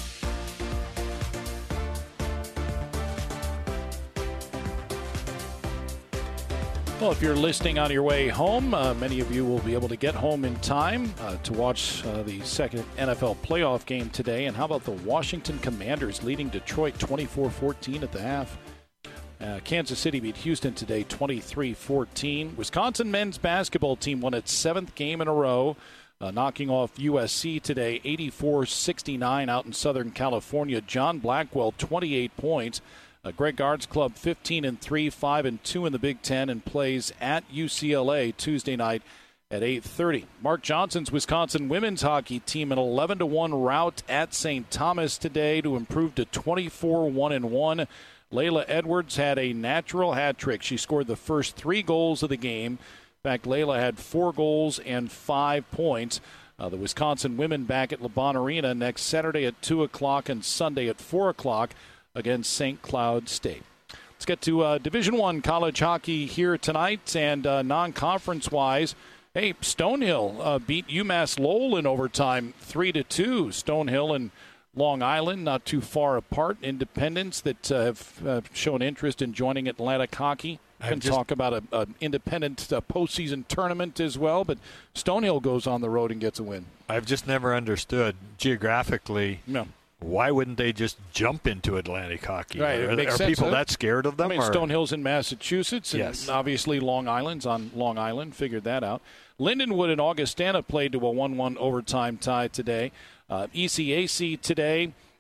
Well, if you're listening on your way home, uh, many of you will be able to get home in time uh, to watch uh, the second N F L playoff game today. And how about the Washington Commanders leading Detroit twenty-four fourteen at the half? Uh, Kansas City beat Houston today twenty-three fourteen. Wisconsin men's basketball team won its seventh game in a row, uh, knocking off U S C today eighty-four sixty-nine out in Southern California. John Blackwell, twenty-eight points. Uh, Greg Gard's club fifteen and three, five and two in the Big Ten, and plays at U C L A Tuesday night at eight thirty. Mark Johnson's Wisconsin women's hockey team an eleven to one rout at Saint Thomas today to improve to twenty-four one and one. Layla Edwards had a natural hat trick. She scored the first three goals of the game. In fact, Layla had four goals and five points. Uh, the Wisconsin women back at LeBon Arena next Saturday at two o'clock and Sunday at four o'clock against Saint Cloud State. Let's get to uh, Division One college hockey here tonight, and uh, non-conference-wise, hey, Stonehill uh, beat UMass Lowell in overtime, three to two. Stonehill and Long Island, not too far apart. Independents that uh, have uh, shown interest in joining Atlantic Hockey. We can just talk about an independent uh, postseason tournament as well, but Stonehill goes on the road and gets a win. I've just never understood geographically. No. Why wouldn't they just jump into Atlantic Hockey? Right, Are, it makes are sense, people huh? that scared of them? I mean, or? Stonehill's in Massachusetts, and yes. obviously Long Island's on Long Island. Figured that out. Lindenwood and Augustana played to a one one overtime tie today. Uh, E C A C today,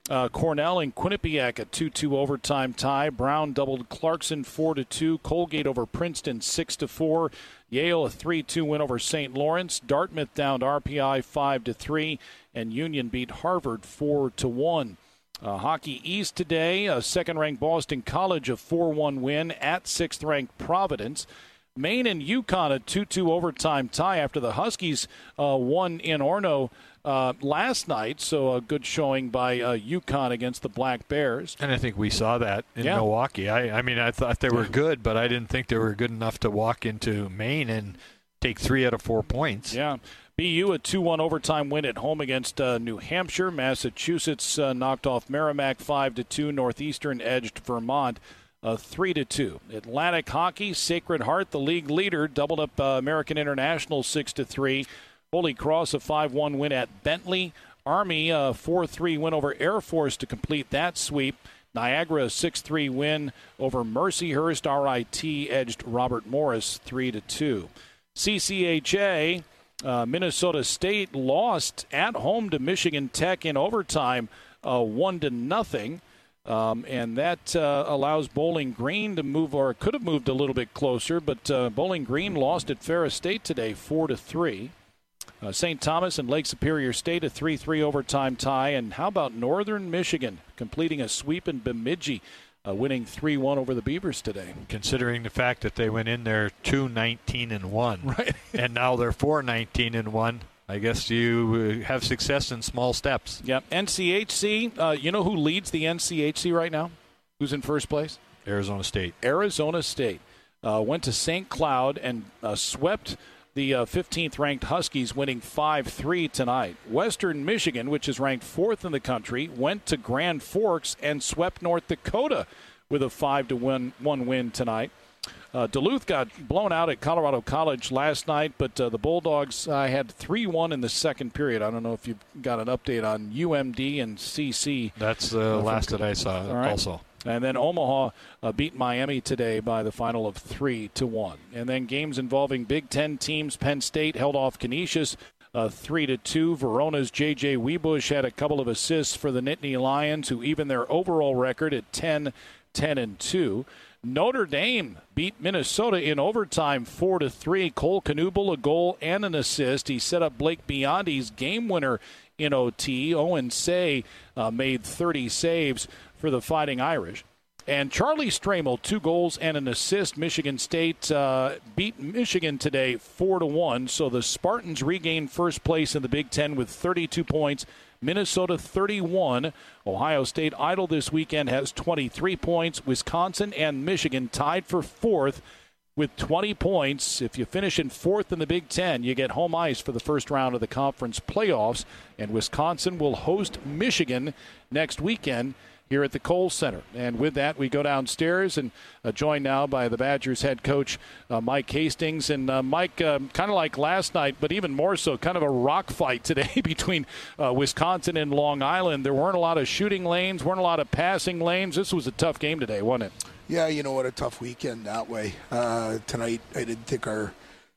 Uh, Cornell and Quinnipiac a two two overtime tie. Brown doubled Clarkson four to two. Colgate over Princeton six to four. Yale a three two win over Saint Lawrence. Dartmouth downed R P I five to three. And Union beat Harvard four to one. Uh, Hockey East today, uh, second-ranked Boston College a four one win at sixth-ranked Providence. Maine and UConn a two two overtime tie after the Huskies uh, won in Orono uh, last night. So a good showing by uh, UConn against the Black Bears. And I think we saw that in yeah. Milwaukee. I, I mean, I thought they were good, but I didn't think they were good enough to walk into Maine and take three out of four points. Yeah. B U a two one overtime win at home against uh, New Hampshire. Massachusetts uh, knocked off Merrimack five to two. Northeastern edged Vermont uh, three to two. Atlantic Hockey, Sacred Heart, the league leader, doubled up uh, American International six to three. Holy Cross a five one win at Bentley. Army a four three win over Air Force to complete that sweep. Niagara a six three win over Mercyhurst. R I T edged Robert Morris three to two. C C H A, uh, Minnesota State lost at home to Michigan Tech in overtime, uh, one to nothing, um, and that uh, allows Bowling Green to move, or could have moved a little bit closer, but uh, Bowling Green lost at Ferris State today, four to three. Uh, Saint Thomas and Lake Superior State a three three overtime tie, and how about Northern Michigan completing a sweep in Bemidji? Uh, winning three one over the Beavers today. Considering the fact that they went in there two nineteen and one, right? And now they're four nineteen and one. I guess you have success in small steps. Yep. N C H C, uh, you know who leads the N C H C right now? Who's in first place? Arizona State. Arizona State uh, went to Saint Cloud and uh, swept the uh, fifteenth-ranked Huskies, winning five three tonight. Western Michigan, which is ranked fourth in the country, went to Grand Forks and swept North Dakota with a five to one win tonight. Uh, Duluth got blown out at Colorado College last night, but uh, the Bulldogs uh, had three one in the second period. I don't know if you've got an update on U M D and C C. That's the uh, last that I saw right. also. And then Omaha uh, beat Miami today by the final of three to one. And then games involving Big Ten teams. Penn State held off Canisius uh, three to two. Verona's J J Wiebusch had a couple of assists for the Nittany Lions, who even their overall record at ten ten and two. Notre Dame beat Minnesota in overtime four to three. Cole Knuble a goal and an assist. He set up Blake Biondi's game winner in O T. Owen Say uh, made thirty saves for the Fighting Irish. And Charlie Stramel, two goals and an assist. Michigan State uh, beat Michigan today four to one. So the Spartans regained first place in the Big Ten with thirty-two points. Minnesota thirty-one. Ohio State Idle this weekend has twenty-three points. Wisconsin and Michigan tied for fourth with twenty points. If you finish in fourth in the Big Ten, you get home ice for the first round of the conference playoffs. And Wisconsin will host Michigan next weekend here at the Kohl Center. And with that, we go downstairs and uh, joined now by the Badgers head coach, uh, Mike Hastings. And uh, Mike, uh, kind of like last night, but even more so, kind of a rock fight today between uh, Wisconsin and Long Island. There weren't a lot of shooting lanes, weren't a lot of passing lanes. This was a tough game today, wasn't it? Yeah, you know what, a tough weekend that way. Uh, tonight, I didn't think our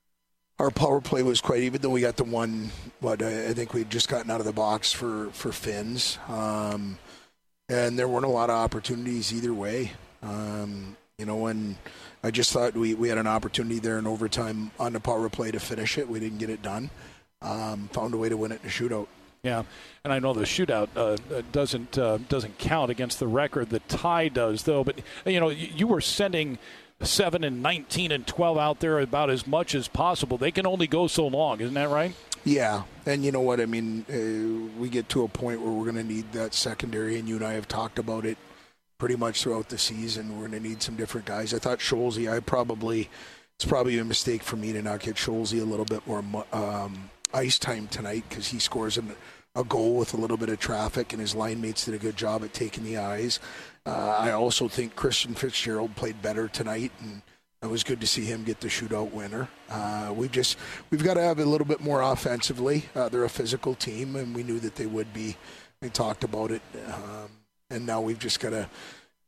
our power play was quite, even though we got the one, what, I, I think we'd just gotten out of the box for, for Finns. Um, And there weren't a lot of opportunities either way. Um, you know, and I just thought we, we had an opportunity there in overtime on the power play to finish it. We didn't get it done. Um, found a way to win it in a shootout. Yeah, and I know the shootout uh, doesn't uh, doesn't count against the record. The tie does, though. But, you know, you were sending seven and nineteen and twelve out there about as much as possible. They can only go so long. Isn't that right? Yeah, and you know what? I mean, uh, we get to a point where we're going to need that secondary, and you and I have talked about it pretty much throughout the season. We're going to need some different guys. I thought Scholze, I probably, it's probably a mistake for me to not get Scholze a little bit more um, ice time tonight because he scores an, a goal with a little bit of traffic, and his line mates did a good job at taking the eyes. Uh, I also think Christian Fitzgerald played better tonight, and it was good to see him get the shootout winner. Uh, we've just we've got to have a little bit more offensively. Uh, they're a physical team, and we knew that they would be. We talked about it, um, and now we've just got to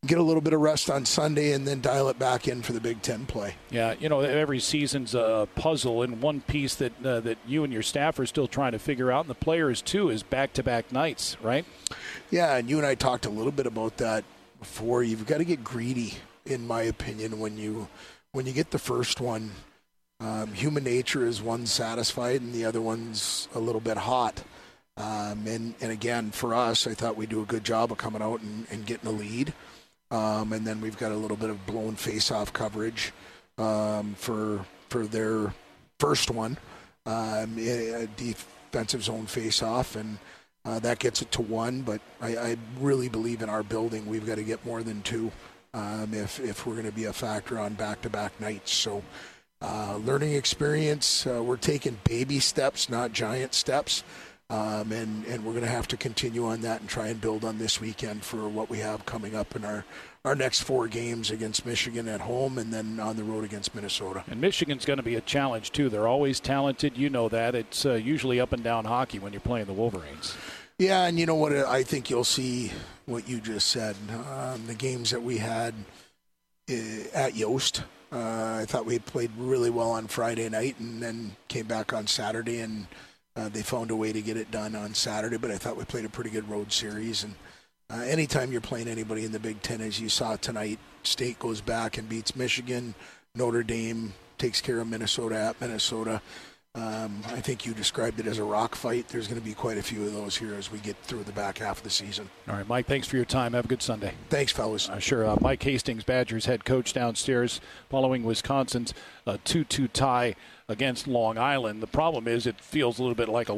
get a little bit of rest on Sunday and then dial it back in for the Big Ten play. Yeah, you know, every season's a puzzle, and one piece that uh, that you and your staff are still trying to figure out, and the players too, is back-to-back nights, right? Yeah, and you and I talked a little bit about that before. You've got to get greedy, in my opinion, when you when you get the first one. Um, human nature is one satisfied and the other one's a little bit hot. Um, and, and again, for us, I thought we'd do a good job of coming out and, and getting a lead. Um, and then we've got a little bit of blown face-off coverage um, for for their first one, um, a defensive zone face-off, and uh, that gets it to one. But I, I really believe in our building we've got to get more than two um, if if we're going to be a factor on back-to-back nights. So uh, learning experience, uh, we're taking baby steps, not giant steps. Um, and, and we're going to have to continue on that and try and build on this weekend for what we have coming up in our, our next four games against Michigan at home and then on the road against Minnesota. And Michigan's going to be a challenge, too. They're always talented. You know that. It's uh, usually up and down hockey when you're playing the Wolverines. Yeah, and you know what? I think you'll see what you just said. Um, the games that we had uh, at Yost, uh, I thought we played really well on Friday night and then came back on Saturday and Uh, they found a way to get it done on Saturday, but I thought we played a pretty good road series. And uh, anytime you're playing anybody in the Big Ten, as you saw tonight, State goes back and beats Michigan. Notre Dame takes care of Minnesota at Minnesota. Um, I think you described it as a rock fight. There's going to be quite a few of those here as we get through the back half of the season. All right, Mike, thanks for your time. Have a good Sunday. Thanks, fellas. Uh, sure. Uh, Mike Hastings, Badgers head coach downstairs, following Wisconsin's uh, two two tie against Long Island. The problem is it feels a little bit like a